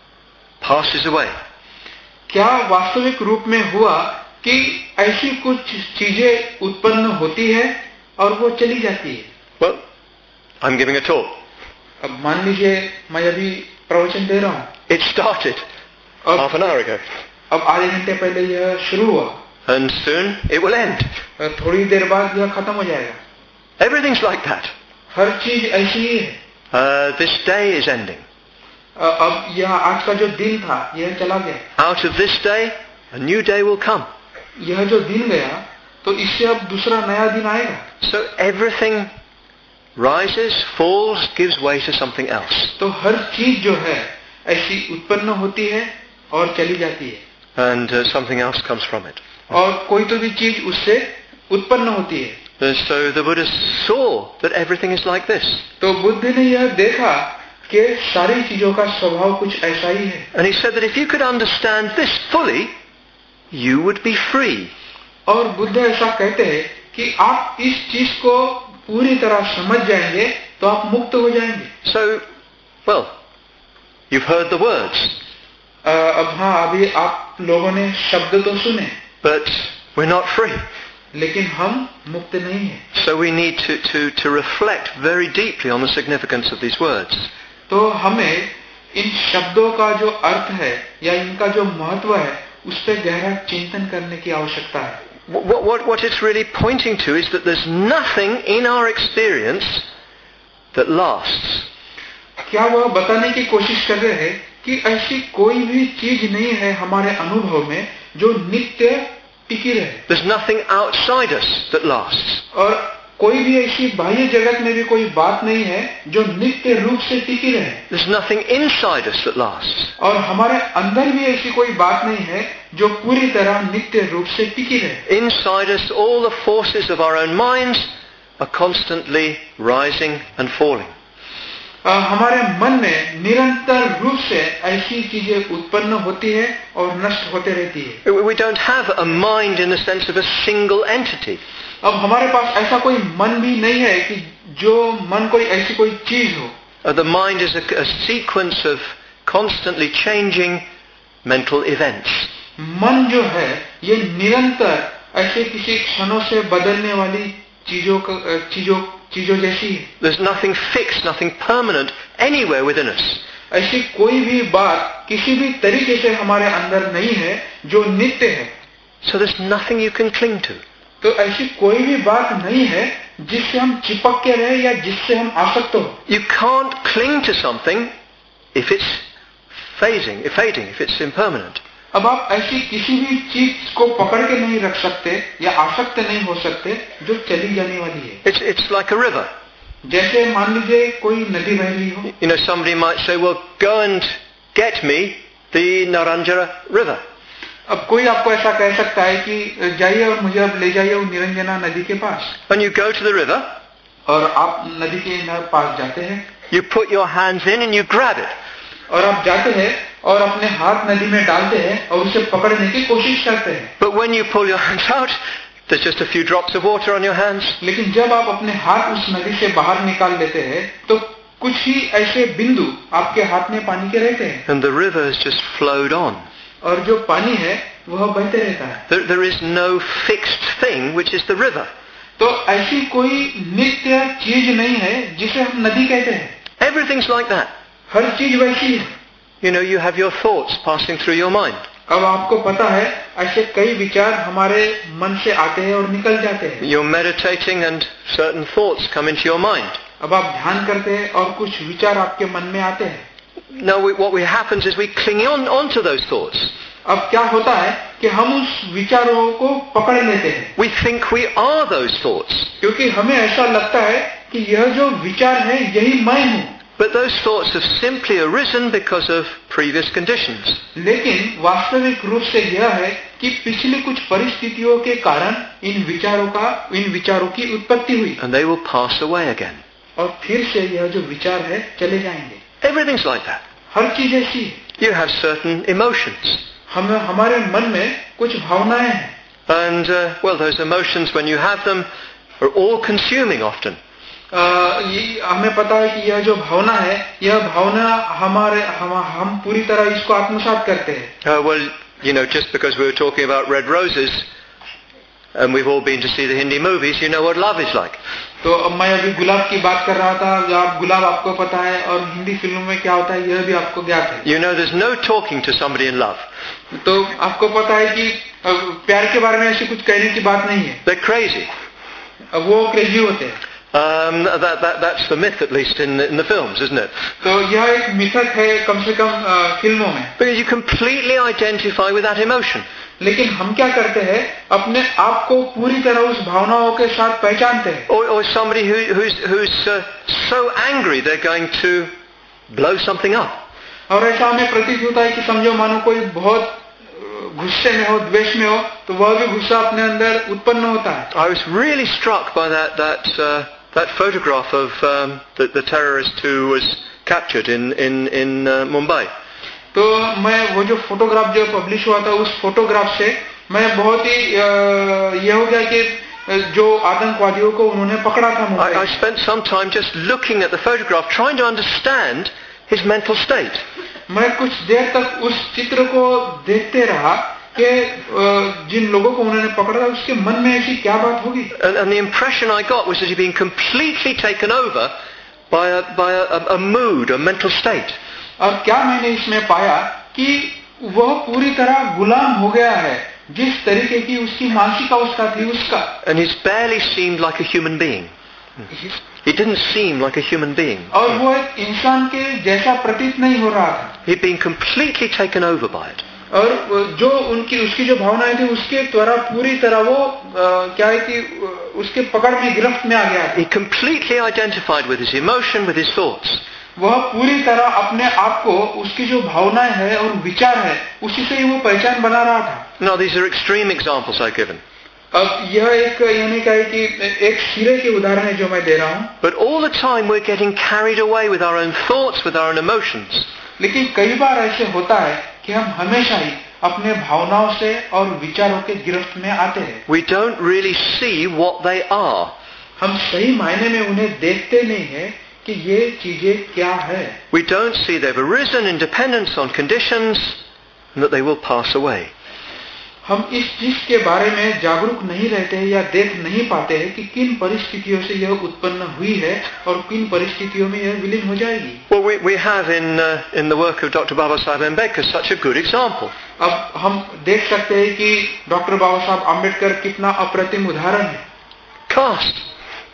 passes away. क्या वास्तविक रूप में हुआ कि ऐसी कुछ चीजें उत्पन्न होती है और वो चली जाती है? Well, I'm giving a talk. अब मान लीजिए मैं अभी प्रवचन दे रहा हूँ. It started half an hour ago. अब आधे घंटे पहले यह शुरू हुआ. And soon it will end. थोड़ी देर बाद यह खत्म हो जाएगा. Everything's like that. हर चीज ऐसी ही है. This day is ending. अब यह आज का जो दिन था यह चला गया. Out of this day, a new day will come. यह जो दिन गया तो इससे अब दूसरा नया दिन आएगा. So everything rises, falls, gives way to something else. तो हर चीज जो है ऐसी उत्पन्न होती है और चली जाती है. And something else comes from it. और कोई तो भी चीज उससे उत्पन्न होती है. So the Buddha saw that everything is like this. तो बुद्ध ने यह देखा कि सारी चीजों का स्वभाव कुछ ऐसा ही है. And he said that if you could understand this fully, you would be free. और बुद्ध ऐसा कहते हैं कि आप इस चीज को पूरी तरह समझ जाएंगे तो आप मुक्त हो जाएंगे. So, well, you've heard the words. अब हाँ, अभी आप लोगों ने शब्द तो सुने. But we're not free. लेकिन हम मुक्त नहीं हैं. So we need to reflect very deeply on the significance of these words. तो हमें इन शब्दों का जो अर्थ है या इनका जो महत्व है उस पर गहरा चिंतन करने की आवश्यकता है. What it's really pointing to is that there's nothing in our experience that lasts. क्या वह बताने की कोशिश कर रहे हैं कि ऐसी कोई भी चीज नहीं है हमारे अनुभव में जो नित्य टिकी रहे. There's nothing outside us that lasts. और कोई भी ऐसी बाह्य जगत में भी कोई बात नहीं है जो नित्य रूप से टिकी रहे. There's nothing inside us that lasts. और हमारे अंदर भी ऐसी कोई बात नहीं है जो पूरी तरह नित्य रूप से टिकी रहे. Inside us, all the forces of our own minds are constantly rising and falling. हमारे मन में निरंतर रूप से ऐसी चीजें उत्पन्न होती है और नष्ट होते रहती है. We don't have a mind in the sense of a single entity. अब हमारे पास ऐसा कोई मन भी नहीं है कि जो मन कोई ऐसी कोई चीज हो. The mind is a sequence of constantly changing mental events. मन जो है ये निरंतर ऐसे किसी क्षणों से बदलने वाली चीजों जैसी है. There's nothing fixed, nothing permanent anywhere within us. ऐसी कोई भी बात किसी भी तरीके से हमारे अंदर नहीं है जो नित्य है. So there's nothing you can cling to. तो ऐसी कोई भी बात नहीं है जिससे हम चिपक के रहे या जिससे हम आसक्त हो. You can't cling to something if it's fading, if it's impermanent. अब आप ऐसी किसी भी चीज को पकड़ के नहीं रख सकते या आसक्त नहीं हो सकते जो चली जाने वाली है. It's like a river. जैसे मान लीजिए कोई नदी बह रही हो. You know, somebody might say, well, go and get me the Naranjara river. अब कोई आपको ऐसा कह सकता है कि जाइए और मुझे अब ले जाइए निरंजना नदी के पास. And you go to the river. और आप नदी के पास जाते हैं. You put your hands in and you grab it. और आप जाते हैं और अपने हाथ नदी में डालते हैं और उसे पकड़ने की कोशिश करते हैं. But when you pull your hands out, there's just a few drops of water on your hands. लेकिन जब आप अपने हाथ उस नदी से बाहर निकाल लेते हैं तो कुछ ही ऐसे बिंदु आपके हाथ में पानी के रहते हैं. And the river has just flowed on. और जो पानी है वह बहते रहता है. There is no fixed thing which is the river. तो ऐसी कोई नित्य चीज नहीं है जिसे हम नदी कहते हैं. Everything's like that. हर चीज वैसी है. You know, you have your thoughts passing through your mind. अब आपको पता है ऐसे कई विचार हमारे मन से आते हैं और निकल जाते हैं. You're meditating and certain thoughts come into your mind. अब आप ध्यान करते हैं और कुछ विचार आपके मन में आते हैं. Now, what happens is we cling on to those thoughts. अब क्या होता है कि हम उस विचारों को पकड़ लेते हैं. We think we are those thoughts. क्योंकि हमें ऐसा लगता है कि यह जो विचार है यही मैं हूँ. But those thoughts have simply arisen because of previous conditions. लेकिन वास्तविक रूप से यह है कि पिछली कुछ परिस्थितियों के कारण इन विचारों की उत्पत्ति हुई. And they will pass away again. और फिर से यह जो विचार है चले जाएंगे. Everything's like that. हर चीज ऐसी है. You have certain emotions. हमारे मन में कुछ भावनाएं हैं. And, well, those emotions, when you have them, are all-consuming often. हमें पता है कि यह जो भावना है, यह भावना हम पूरी तरह इसको आत्मसात करते हैं. Well, you know, just because we were talking about red roses, and we've all been to see the Hindi movies, you know what love is like. तो अब मैं अभी गुलाब की बात कर रहा था. गुलाब आपको पता है और हिंदी फिल्मों में क्या होता है यह भी आपको ज्ञात है. You know, there's no talking to somebody in love. तो आपको पता है कि प्यार के बारे में ऐसी कुछ कहने की बात नहीं है. They're crazy. वो क्रेजी होते हैं. That's the myth, at least in the films, isn't it? तो यह एक मिथक है कम से कम फिल्मों में. Because you completely identify with that emotion. लेकिन हम क्या करते हैं अपने आप को पूरी तरह उस भावनाओं के साथ पहचानते हैं. Or somebody who's so angry they're going to blow something up. और ऐसा हमें प्रतीत होता है कि समझो मानो कोई बहुत गुस्से में हो, द्वेष में हो, तो वह भी गुस्सा अपने अंदर उत्पन्न होता है. I was really struck by that photograph of the terrorist who was captured in Mumbai. तो मैं वो जो फोटोग्राफ जो पब्लिश हुआ था उस फोटोग्राफ से मैं बहुत ही यह हो गया कि जो आतंकवादियों को उन्होंने पकड़ा था Mumbai. I spent some time just looking at the photograph, trying to understand his mental state. मैं कुछ देर तक उस चित्र को देखते रहा कि जिन लोगों को उन्होंने पकड़ा था उसके मन में ऐसी क्या बात होगी. And the impression I got was that he'd been completely taken over by a mood, a mental state. और क्या मैंने इसमें पाया कि वह पूरी तरह गुलाम हो गया है जिस तरीके की उसकी मानसिक अवस्था थी उसका. And he's barely seemed like a human being. He didn't seem like a human being. और वो एक इंसान के जैसा प्रतीत नहीं हो रहा था. He'd been completely taken over by it. और जो उसकी जो भावनाएं थी उसके द्वारा पूरी तरह वो क्या है कि उसके पकड़ में गिरफ्त में आ गया. He completely identified with his emotion, with his thoughts. वह पूरी तरह अपने आप को उसकी जो भावनाएं है और विचार है उसी से ही वो पहचान बना रहा था. Now these are extreme examples I've given. अब यह एक यानी क्या है कि एक सिरे के उदाहरण है जो मैं दे रहा हूँ. But all the time we're getting carried away with our own thoughts, with our own emotions. लेकिन कई बार ऐसे होता है कि हम हमेशा ही अपने भावनाओं से और विचारों के गिरफ्त में आते हैं. We don't really see what they are. हम सही मायने में उन्हें देखते नहीं है कि ये चीजें क्या है. We don't see they've arisen in dependence on conditions and that they will pass away. हम इस चीज के बारे में जागरूक नहीं रहते हैं या देख नहीं पाते हैं कि किन परिस्थितियों से यह उत्पन्न हुई है और किन परिस्थितियों में यह विलीन हो जाएगी. Well, we have in the work of Dr. Babasaheb Ambedkar such a good example. अब हम देख सकते हैं कि डॉक्टर बाबा साहब आम्बेडकर कितना अप्रतिम उदाहरण है. Caste.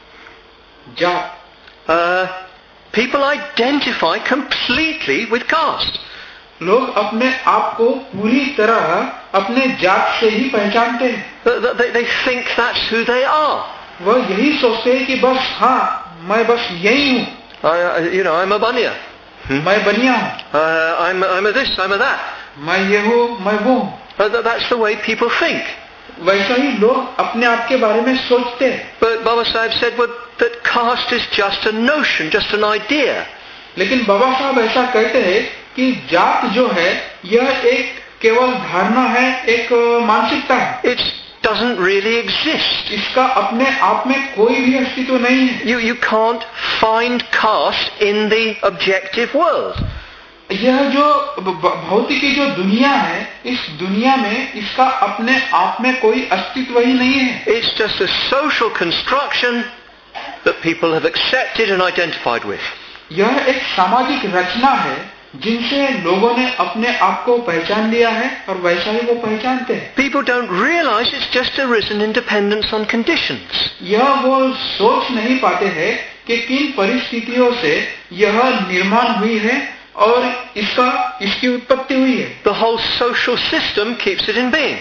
जात. People identify completely with caste. लोग अपने आप को पूरी तरह अपने जात से ही पहचानते हैं. They think that's who they are. वह यही सोचते हैं कि बस हाँ मैं बस यही हूँ. I'm a Baniya. मैं बनिया हूँ. I'm a this, I'm a that. मैं ये हूँ मैं वो हूँ. That's the way people think. वैसा ही लोग अपने आप के बारे में सोचते हैं. But Baba Sahib said that caste is just a notion, just an idea. लेकिन बाबा साहब ऐसा कहते हैं कि जात जो है यह एक केवल धारणा है, एक मानसिकता है. It doesn't really exist. इसका अपने आप में कोई भी अस्तित्व नहीं है. You can't find caste in the objective world. यह जो भौतिकी जो दुनिया है इस दुनिया में इसका अपने आप में कोई अस्तित्व ही नहीं है. It's just a social construction that people have accepted and identified with. यह एक सामाजिक रचना है जिनसे लोगों ने अपने आप को पहचान लिया है और वैसा ही वो पहचानते हैं. People don't realize it's just arisen in dependence on conditions. यह वो सोच नहीं पाते हैं कि किन परिस्थितियों से यह निर्माण हुई है और इसकी उत्पत्ति हुई है. The whole social system keeps it in being.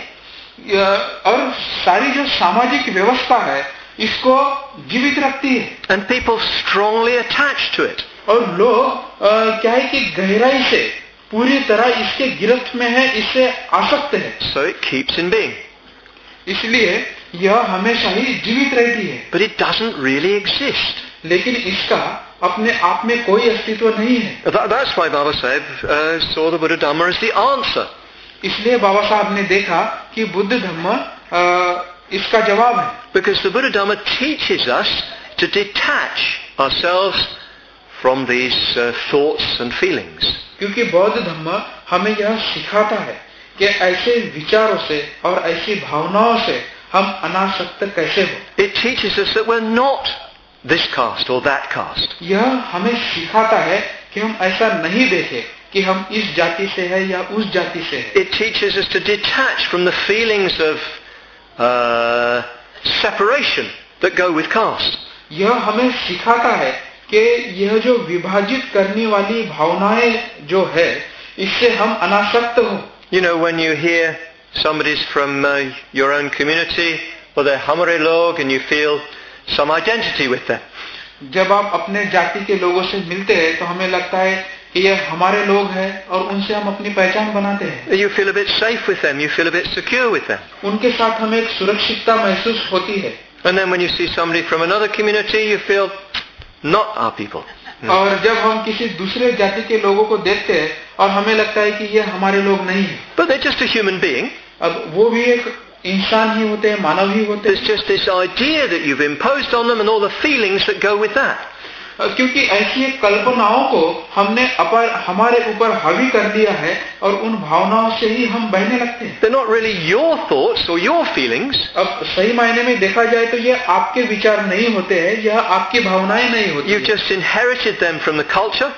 और सारी जो सामाजिक व्यवस्था है इसको जीवित रखती है. And people strongly attached to it. और लोग क्या है कि गहराई से पूरी तरह इसके गिरफ्त में है, इससे आसक्त है. So it keeps in being. इसलिए यह हमेशा ही जीवित रहती है. But it doesn't really exist. लेकिन इसका अपने आप में कोई अस्तित्व नहीं है. That's why Baba Sahib saw the Buddha Dhamma as the answer. इसलिए बाबा साहब ने देखा कि बुद्ध धम्म इसका जवाब है. Because the Buddha Dhamma teaches us to detach ourselves from these thoughts and feelings. क्योंकि बौद्ध धम्म हमें यह सिखाता है कि ऐसे विचारों से और ऐसी भावनाओं से हम अनासक्त कैसे हो. It teaches us that we're not this caste or that caste. यह हमें सिखाता है कि हम ऐसा नहीं देखें कि हम इस जाति से है या उस जाति से है. It teaches us to detach from the feelings of separation that go with caste. यह हमें सिखाता है कि यह जो विभाजित करने वाली भावनाएं जो है इससे हम अनासक्त हो. You know, when you hear somebody's from your own community or they're Hamare log and you feel some identity with them. जब आप अपने जाति के लोगों से मिलते हैं तो हमें लगता है कि ये हमारे लोग हैं और उनसे हम अपनी पहचान बनाते हैं. You feel a bit safe with them, you feel a bit secure with them. उनके साथ हमें एक सुरक्षितता महसूस होती है. And then when you see somebody from another community, you feel not our people. और जब हम किसी दूसरे जाति के लोगों को देखते हैं और हमें लगता है कि ये हमारे लोग नहीं हैं. But they're just a human being. अब वो भी एक इंसान ही होते हैं, मानव ही होते हैं. There's just this idea that you've imposed on them and all the feelings that go with that. क्योंकि ऐसी कल्पनाओं को हमने हमारे ऊपर हावी कर दिया है और उन भावनाओं से ही हम बहने लगते हैं. They're not really your thoughts or your feelings. अब सही मायने में देखा जाए तो ये आपके विचार नहीं होते हैं, यह आपकी भावनाएं नहीं होती. You've just inherited them from the culture.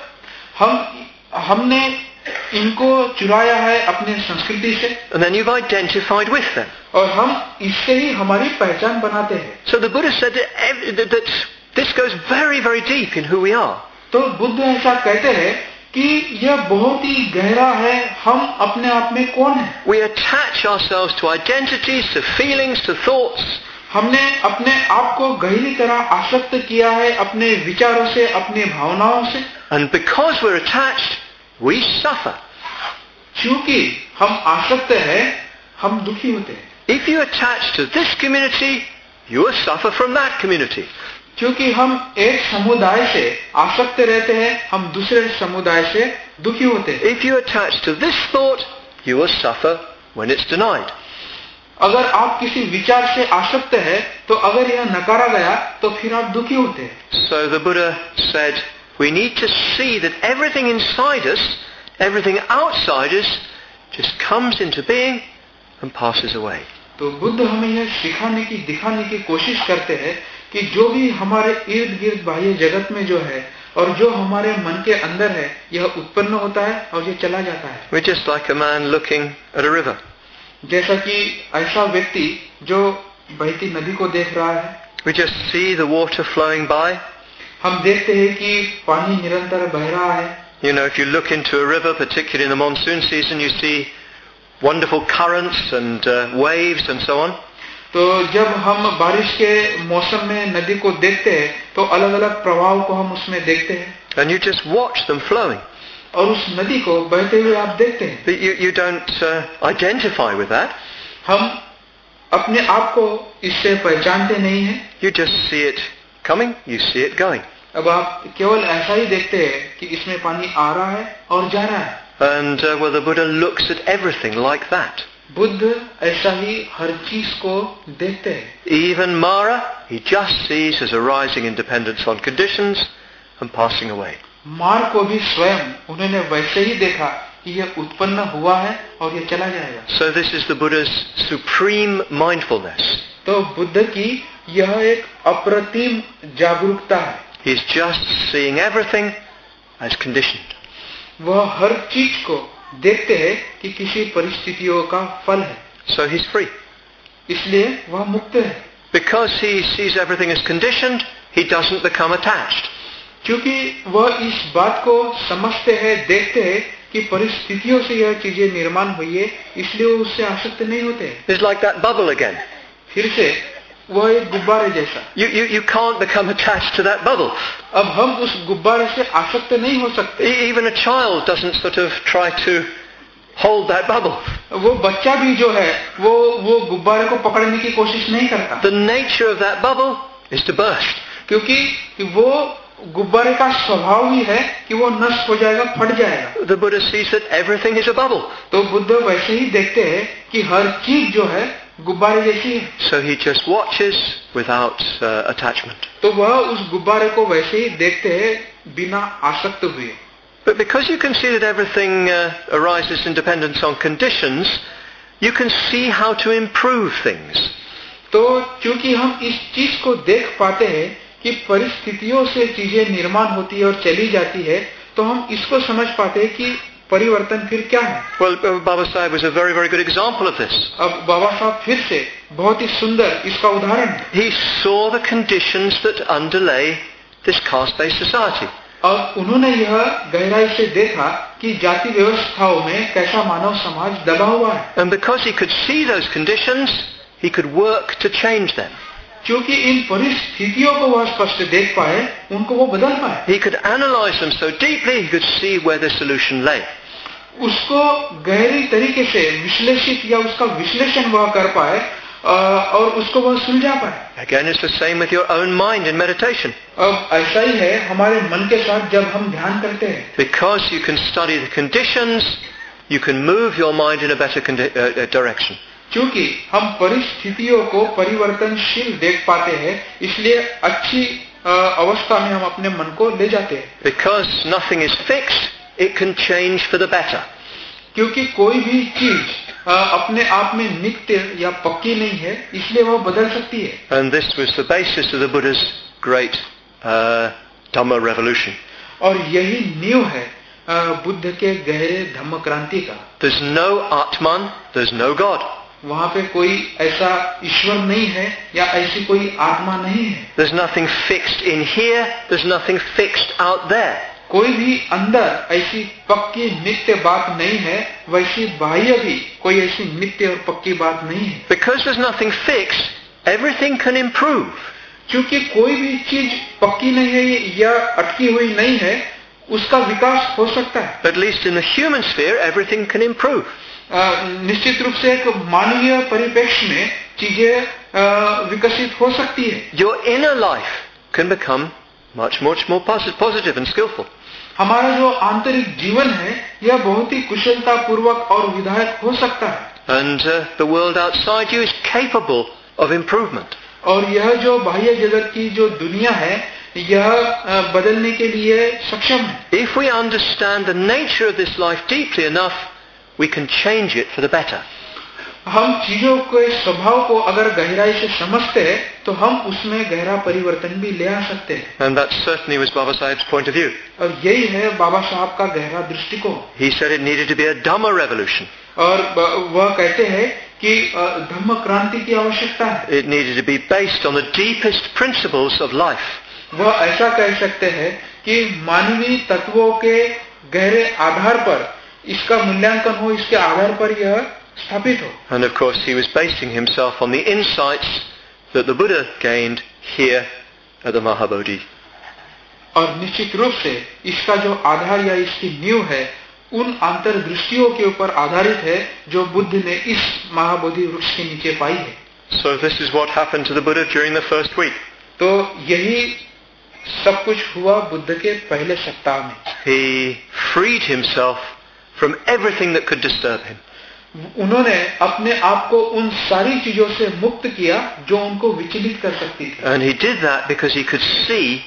हमने इनको चुराया है अपने संस्कृति से. And then you've identified with them. और हम इससे ही हमारी पहचान बनाते हैं. So the Buddha said that this goes very, very deep in who we are. तो बुद्ध ऐसा कहते हैं कि यह बहुत ही गहरा है, हम अपने आप में कौन है. We attach ourselves to identities, to feelings, to thoughts. हमने अपने आप को गहरी तरह आसक्त किया है अपने विचारों से, अपनी भावनाओं से. And because we're attached, we suffer. क्योंकि हम आसक्त हैं, हम दुखी होते हैं. If you attach to this community, you will suffer from that community. क्योंकि हम एक समुदाय से आसक्त रहते हैं, हम दूसरे समुदाय से दुखी होते हैं. If you attach to this thought, you will suffer when it's denied. अगर आप किसी विचार से आसक्त है तो अगर यह नकारा गया तो फिर आप दुखी होते हैं. So the Buddha said, we need to see that everything inside us, everything outside us, just comes into being and passes away. तो बुद्ध हमें यह दिखाने की कोशिश करते हैं कि जो भी हमारे इर्द गिर्द बाह्य जगत में जो है और जो हमारे मन के अंदर है, यह उत्पन्न होता है और ये चला जाता है. We're just like a man looking at a river. जैसा कि ऐसा व्यक्ति जो बहती नदी को देख रहा है. We just see the water flowing by. हम देखते हैं कि पानी निरंतर बह रहा है. You know, if you look into a river, particularly in the monsoon season, you see wonderful currents and waves and so on. तो जब हम बारिश के मौसम में नदी को देखते हैं तो अलग अलग प्रवाह को हम उसमें देखते हैं. And you just watch them flowing. और उस नदी को बहते हुए आप देखते हैं. But you don't identify with that. हम अपने आप को इससे पहचानते नहीं हैं. You just see it coming, you see it going. अब आप केवल ऐसा ही देखते हैं कि इसमें पानी आ रहा है और जा रहा है. And well, the Buddha looks at everything like that. Buddha ऐसा ही हर चीज को देखते हैं. Even Mara, he just sees as arising in dependence on conditions and passing away. मार को भी स्वयं उन्होंने वैसे ही देखा कि यह उत्पन्न हुआ है और यह चला जाएगा. So this is the Buddha's supreme mindfulness. तो बुद्ध की यह एक अप्रतिम जागरूकता है. He's just seeing everything as conditioned. वह हर चीज को देखते हैं कि किसी परिस्थितियों का फल है. So he's free. इसलिए वह मुक्त है. Because he sees everything as conditioned, he doesn't become attached. क्योंकि वह इस बात को समझते हैं, देखते हैं कि परिस्थितियों से यह चीजें निर्माण हुई है, इसलिए वो उससे आसक्त नहीं होते. It's like that bubble again. फिर से वह एक गुब्बारे जैसा. You can't become attached to that bubble. अब हम उस गुब्बारे से आसक्त नहीं हो सकते. Even a child doesn't sort of try to hold that bubble. वो बच्चा भी जो है वो गुब्बारे को पकड़ने की कोशिश नहीं करता. The nature of that bubble is to burst. क्योंकि वो गुब्बारे का स्वभाव ही है कि वो नष्ट हो जाएगा, फट जाएगा. The Buddha sees that everything is a bubble. तो बुद्ध वैसे ही देखते हैं कि हर चीज जो है गुब्बारे जैसी है. So he just watches without attachment. तो वह उस गुब्बारे को वैसे ही देखते हैं बिना आसक्त हुए. But because you can see that everything arises in dependence on conditions, you can see how to improve things. तो क्योंकि हम इस चीज को देख पाते हैं कि परिस्थितियों से चीजें निर्माण होती है और चली जाती है, तो हम इसको समझ पाते हैं कि परिवर्तन फिर क्या है. Well, Baba Sahib was a very, very good example of this. अब बाबा साहब फिर से बहुत ही सुंदर इसका उदाहरण है. He saw the conditions that underlay this caste-based society. अब उन्होंने यह गहराई से देखा कि जाति व्यवस्थाओं में कैसा मानव समाज दबा हुआ है. And because he could see those conditions, he could work to change them. क्योंकि इन परिस्थितियों को वह स्पष्ट देख पाए, उनको वो बदल पाए. He could analyze them so deeply, he could see where the solution lay. उसको गहरी तरीके से विश्लेषित या उसका विश्लेषण वह कर पाए और उसको वह सुलझा पाए. Again, it's the same with your own mind in meditation. अब ऐसा ही है हमारे मन के साथ जब हम ध्यान करते हैं. Because you can study the conditions, you can move your mind in a better direction. क्योंकि हम परिस्थितियों को परिवर्तनशील देख पाते हैं, इसलिए अच्छी अवस्था में हम अपने मन को ले जाते हैं. Because nothing is fixed, it can change for the better. क्योंकि कोई भी चीज अपने आप में नित्य या पक्की नहीं है, इसलिए वह बदल सकती है. And this was the basis of the Buddha's great Dhamma revolution. और यही नींव है बुद्ध के गहरे धम्म क्रांति का. There's no Atman, there's no God. वहाँ पे कोई ऐसा ईश्वर नहीं है या ऐसी कोई आत्मा नहीं है. There's nothing fixed in here, there's nothing fixed out there. कोई भी अंदर ऐसी पक्की नित्य बात नहीं है, वैसी बाह्य भी कोई ऐसी नित्य और पक्की बात नहीं है. Because there's nothing fixed, everything can improve. क्योंकि कोई भी चीज पक्की नहीं है या अटकी हुई नहीं है, उसका विकास हो सकता है. At least in the human sphere, everything can improve. निश्चित रूप से एक मानवीय परिप्रेक्ष्य में चीजें विकसित हो सकती है. Your inner life can become much more positive and skillful. हमारा जो आंतरिक जीवन है यह बहुत ही कुशलता पूर्वक और विधायक हो सकता है. And the world outside you is capable of improvement. और यह जो बाह्य जगत की जो दुनिया है यह बदलने के लिए सक्षम है. If we understand the nature of this life deeply enough, we can change it for the better. हम चीजों के स्वभाव को अगर गहराई से समझते हैं तो हम उसमें गहरा परिवर्तन भी ले आ सकते हैं. And that certainly was Baba Sahib's point of view. और यही है बाबा साहब का गहरा दृष्टिकोण. He said it needed to be a Dhamma revolution. और वह कहते हैं कि धम्म क्रांति की आवश्यकता है. It needed to be based on the deepest principles of life. वह ऐसा कह सकते हैं कि मानवीय तत्वों के गहरे आधार पर इसका मूल्यांकन हो, इसके आधार पर यह स्थापित हो. And of course he was basing himself on the insights that the Buddha gained here at the Mahabodhi. और निश्चित रूप से इसका जो आधार या इसकी नींव है उन अंतर्दृष्टियों के ऊपर आधारित है जो बुद्ध ने इस महाबोधि वृक्ष के नीचे पाई है. So this is what happened to the Buddha during the first week. तो यही सब कुछ हुआ बुद्ध के पहले सप्ताह में. He freed himself from everything that could disturb him. उन्होंने अपने आप को उन सारी चीजों से मुक्त किया जो उनको विचलित कर सकती थी. And he did that because he could see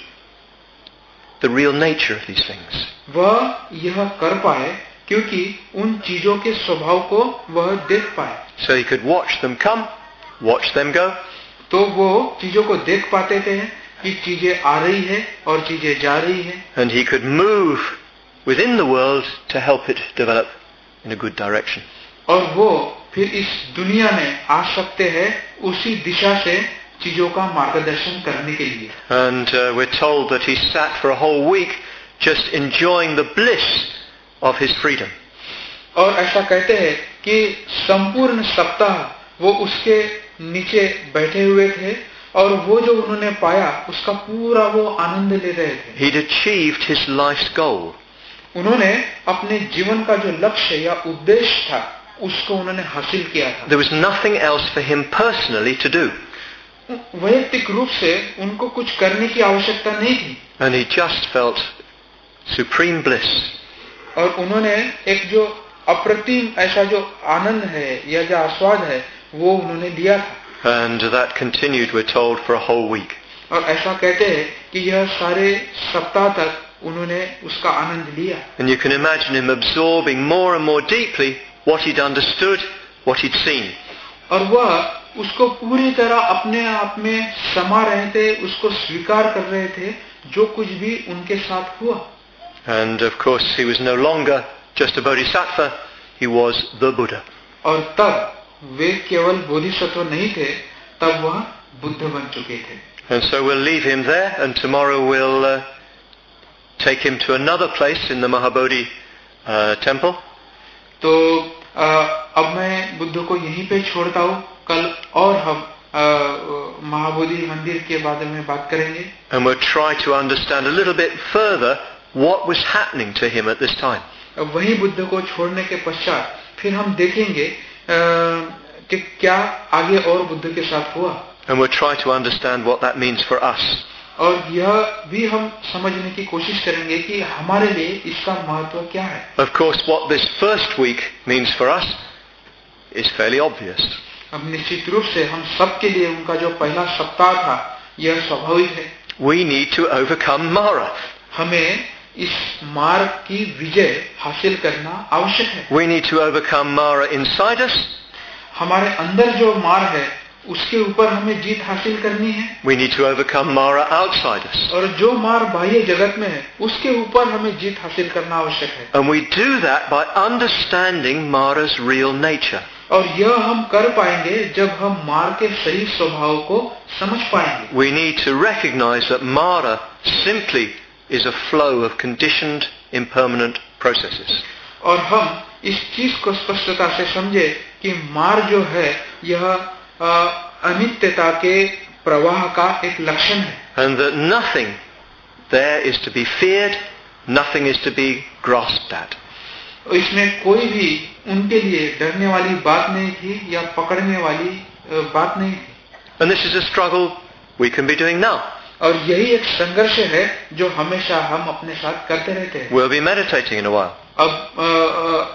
the real nature of these things. वह यह कर पाए क्योंकि उन चीजों के स्वभाव को वह देख पाए. So he could watch them come, watch them go. तो वो चीजों को देख पाते थे कि चीजें आ रही है और चीजें जा रही है. And he could move within the world to help it develop in a good direction. और वो फिर इस दुनिया में आ सकते हैं उसी दिशा से चीजों का मार्गदर्शन करने के लिए. And we're told that he sat for a whole week just enjoying the bliss of his freedom. और ऐसा कहते हैं कि संपूर्ण सप्ताह वो उसके नीचे बैठे हुए थे और वो जो उन्होंने पाया उसका पूरा वो आनंद ले रहे थे. He'd achieved his life's goal. उन्होंने अपने जीवन का जो लक्ष्य या उद्देश्य था उसको उन्होंने हासिल किया था. There was nothing else for him personally to do. वैयक्तिक रूप से उनको कुछ करने की आवश्यकता नहीं थी. And he just felt supreme bliss. और उन्होंने एक जो अप्रतिम ऐसा जो आनंद है या जो आस्वाद है वो उन्होंने लिया था. And that continued, we're told, for a whole week. और ऐसा कहते हैं कि यह सारे सप्ताह तक उन्होंने उसका आनंद लिया. And you can imagine him absorbing more and more deeply what he'd understood, what he'd seen. और वह उसको पूरी तरह अपने आप में समा रहे थे, उसको स्वीकार कर रहे थे जो कुछ भी उनके साथ हुआ. And of course he was no longer just a bodhisattva, he was the Buddha. और तब वे केवल बोधिसत्व नहीं थे, तब वह बुद्ध बन चुके थे. And so we'll leave him there, and tomorrow we'll take him to another place in the Mahabodhi temple. तो अब मैं बुद्ध को यहीं पे छोड़ता हूँ. कल और हम महाबोधि मंदिर के बारे में बात करेंगे. And we'll try to understand a little bit further what was happening to him at this time. वहीं बुद्ध को छोड़ने के पश्चात फिर हम देखेंगे कि क्या आगे और बुद्ध के साथ हुआ. And we'll try to understand what that means for us. और यह भी हम समझने की कोशिश करेंगे कि हमारे लिए इसका महत्व क्या है. Of course, what this first week means for us is fairly obvious. अब निश्चित रूप से हम सबके लिए उनका जो पहला सप्ताह था यह स्वाभाविक है. we need to overcome Mara. हमें इस मार की विजय हासिल करना आवश्यक है. We need to overcome Mara inside us. हमारे अंदर जो मार है उसके ऊपर हमें जीत हासिल करनी है. We need to overcome Mara outside us. और जो मार बाह्य जगत में है उसके ऊपर हमें जीत हासिल करना आवश्यक है. And we do that by understanding Mara's real nature. और यह हम कर पाएंगे जब हम मार के सही स्वभाव को समझ पाएंगे. We need to recognize that Mara simply is a flow of conditioned, impermanent processes. और हम इस चीज को स्पष्टता से समझे कि मार जो है यह अनित्यता के प्रवाह का एक लक्षण है. And that nothing there is to be feared, nothing is to be grasped at. इसमें कोई भी उनके लिए डरने वाली बात नहीं थी या पकड़ने वाली बात नहीं थी. And this is a struggle we can be doing now. और यही एक संघर्ष है जो हमेशा हम अपने साथ करते रहते हैं. We'll be meditating in a while. अब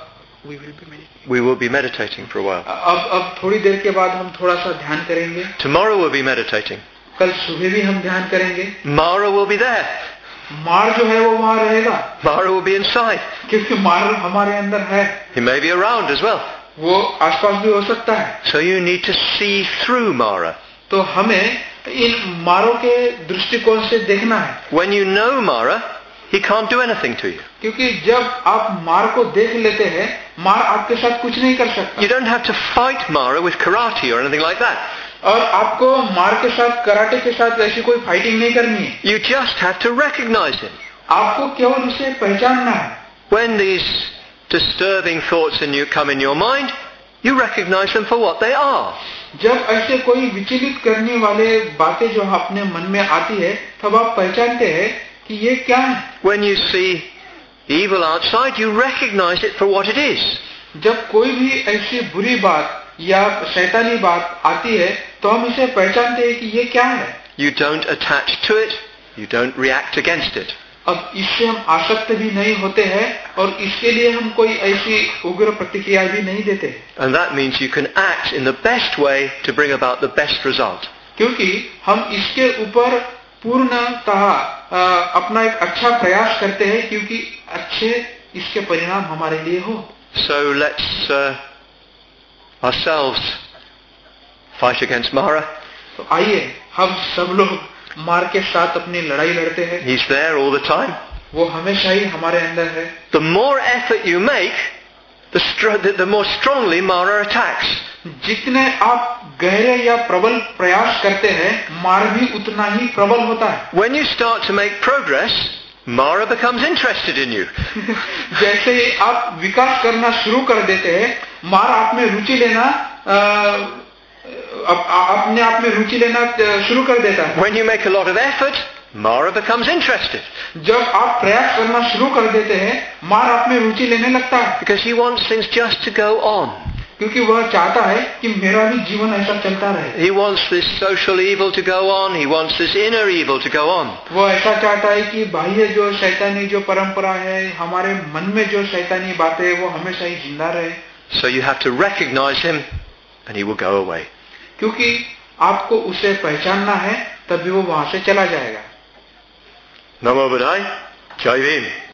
We will be meditating for a while. अब थोड़ी देर के बाद हम थोड़ा सा ध्यान करेंगे. Tomorrow we'll be meditating. कल सुबह भी हम ध्यान करेंगे. Mara will be there. मार जो है वो वहाँ रहेगा. Mara will be inside. क्योंकि मार हमारे अंदर है. He may be around as well. वो आसपास भी हो सकता है. So you need to see through Mara. तो हमें इन मारों के दृष्टिकोण से देखना है. When you know Mara, he can't do anything to you. क्योंकि जब आप मार को देख लेते हैं, मार आपके साथ कुछ नहीं कर सकता. You don't have to fight Mara with karate or anything like that. और आपको मार के साथ, कराटे के साथ ऐसी कोई फाइटिंग नहीं करनी है. You just have to recognize him. आपको केवल उसे पहचानना है. When these disturbing thoughts come in your mind, you recognize them for what they are. जब ऐसे कोई विचलित करने वाले बातें जो अपने मन में आती है, तब आप पहचानते हैं कि ये क्या है. When you see evil outside, you recognize it for what it is. जब कोई भी ऐसी बुरी बात या शैतानी बात आती है, तो हम इसे पहचानते हैं कि ये क्या है. You don't attach to it. You don't react against it. अब इससे हम आसक्त भी नहीं होते हैं और इसके लिए हम कोई ऐसी उग्र प्रतिक्रिया भी नहीं देते. And that means you can act in the best way to bring about the best result. क्योंकि हम इसके ऊपर पूर्णतः अपना एक अच्छा प्रयास करते हैं क्योंकि अच्छे इसके परिणाम हमारे लिए हो. So let's ourselves fight against Mara. तो आइए हम सब लोग मार के साथ अपनी लड़ाई लड़ते हैं. He's there all the time. वो हमेशा ही हमारे अंदर है. The more effort you make, the more strongly Mara attacks. जितने आप गहरे या प्रबल प्रयास करते हैं, मार भी उतना ही प्रबल होता है. When you start to make progress, Mara becomes interested in you. जैसे ही आप विकास करना शुरू कर देते हैं, मार आप में रुचि लेना अपने आप में रुचि लेना शुरू कर देता है. When you make a lot of effort, Mara becomes interested. जब आप प्रयास करना शुरू कर देते हैं, मार आप में रुचि लेने लगता है. Because he wants things just to go on. क्योंकि वह चाहता है कि मेरा भी जीवन ऐसा चलता रहे. He wants this social evil to go on. He wants this inner evil to go on. वो ऐसा चाहता है कि बाह्य जो शैतानी जो परंपरा है, हमारे मन में जो शैतानी बातें है, वो हमेशा ही जिंदा रहे. So you have to recognize him and he will go away. क्योंकि आपको उसे पहचानना है, तभी वो वहां से चला जाएगा. Namo Buddhaya, Jai Bhim.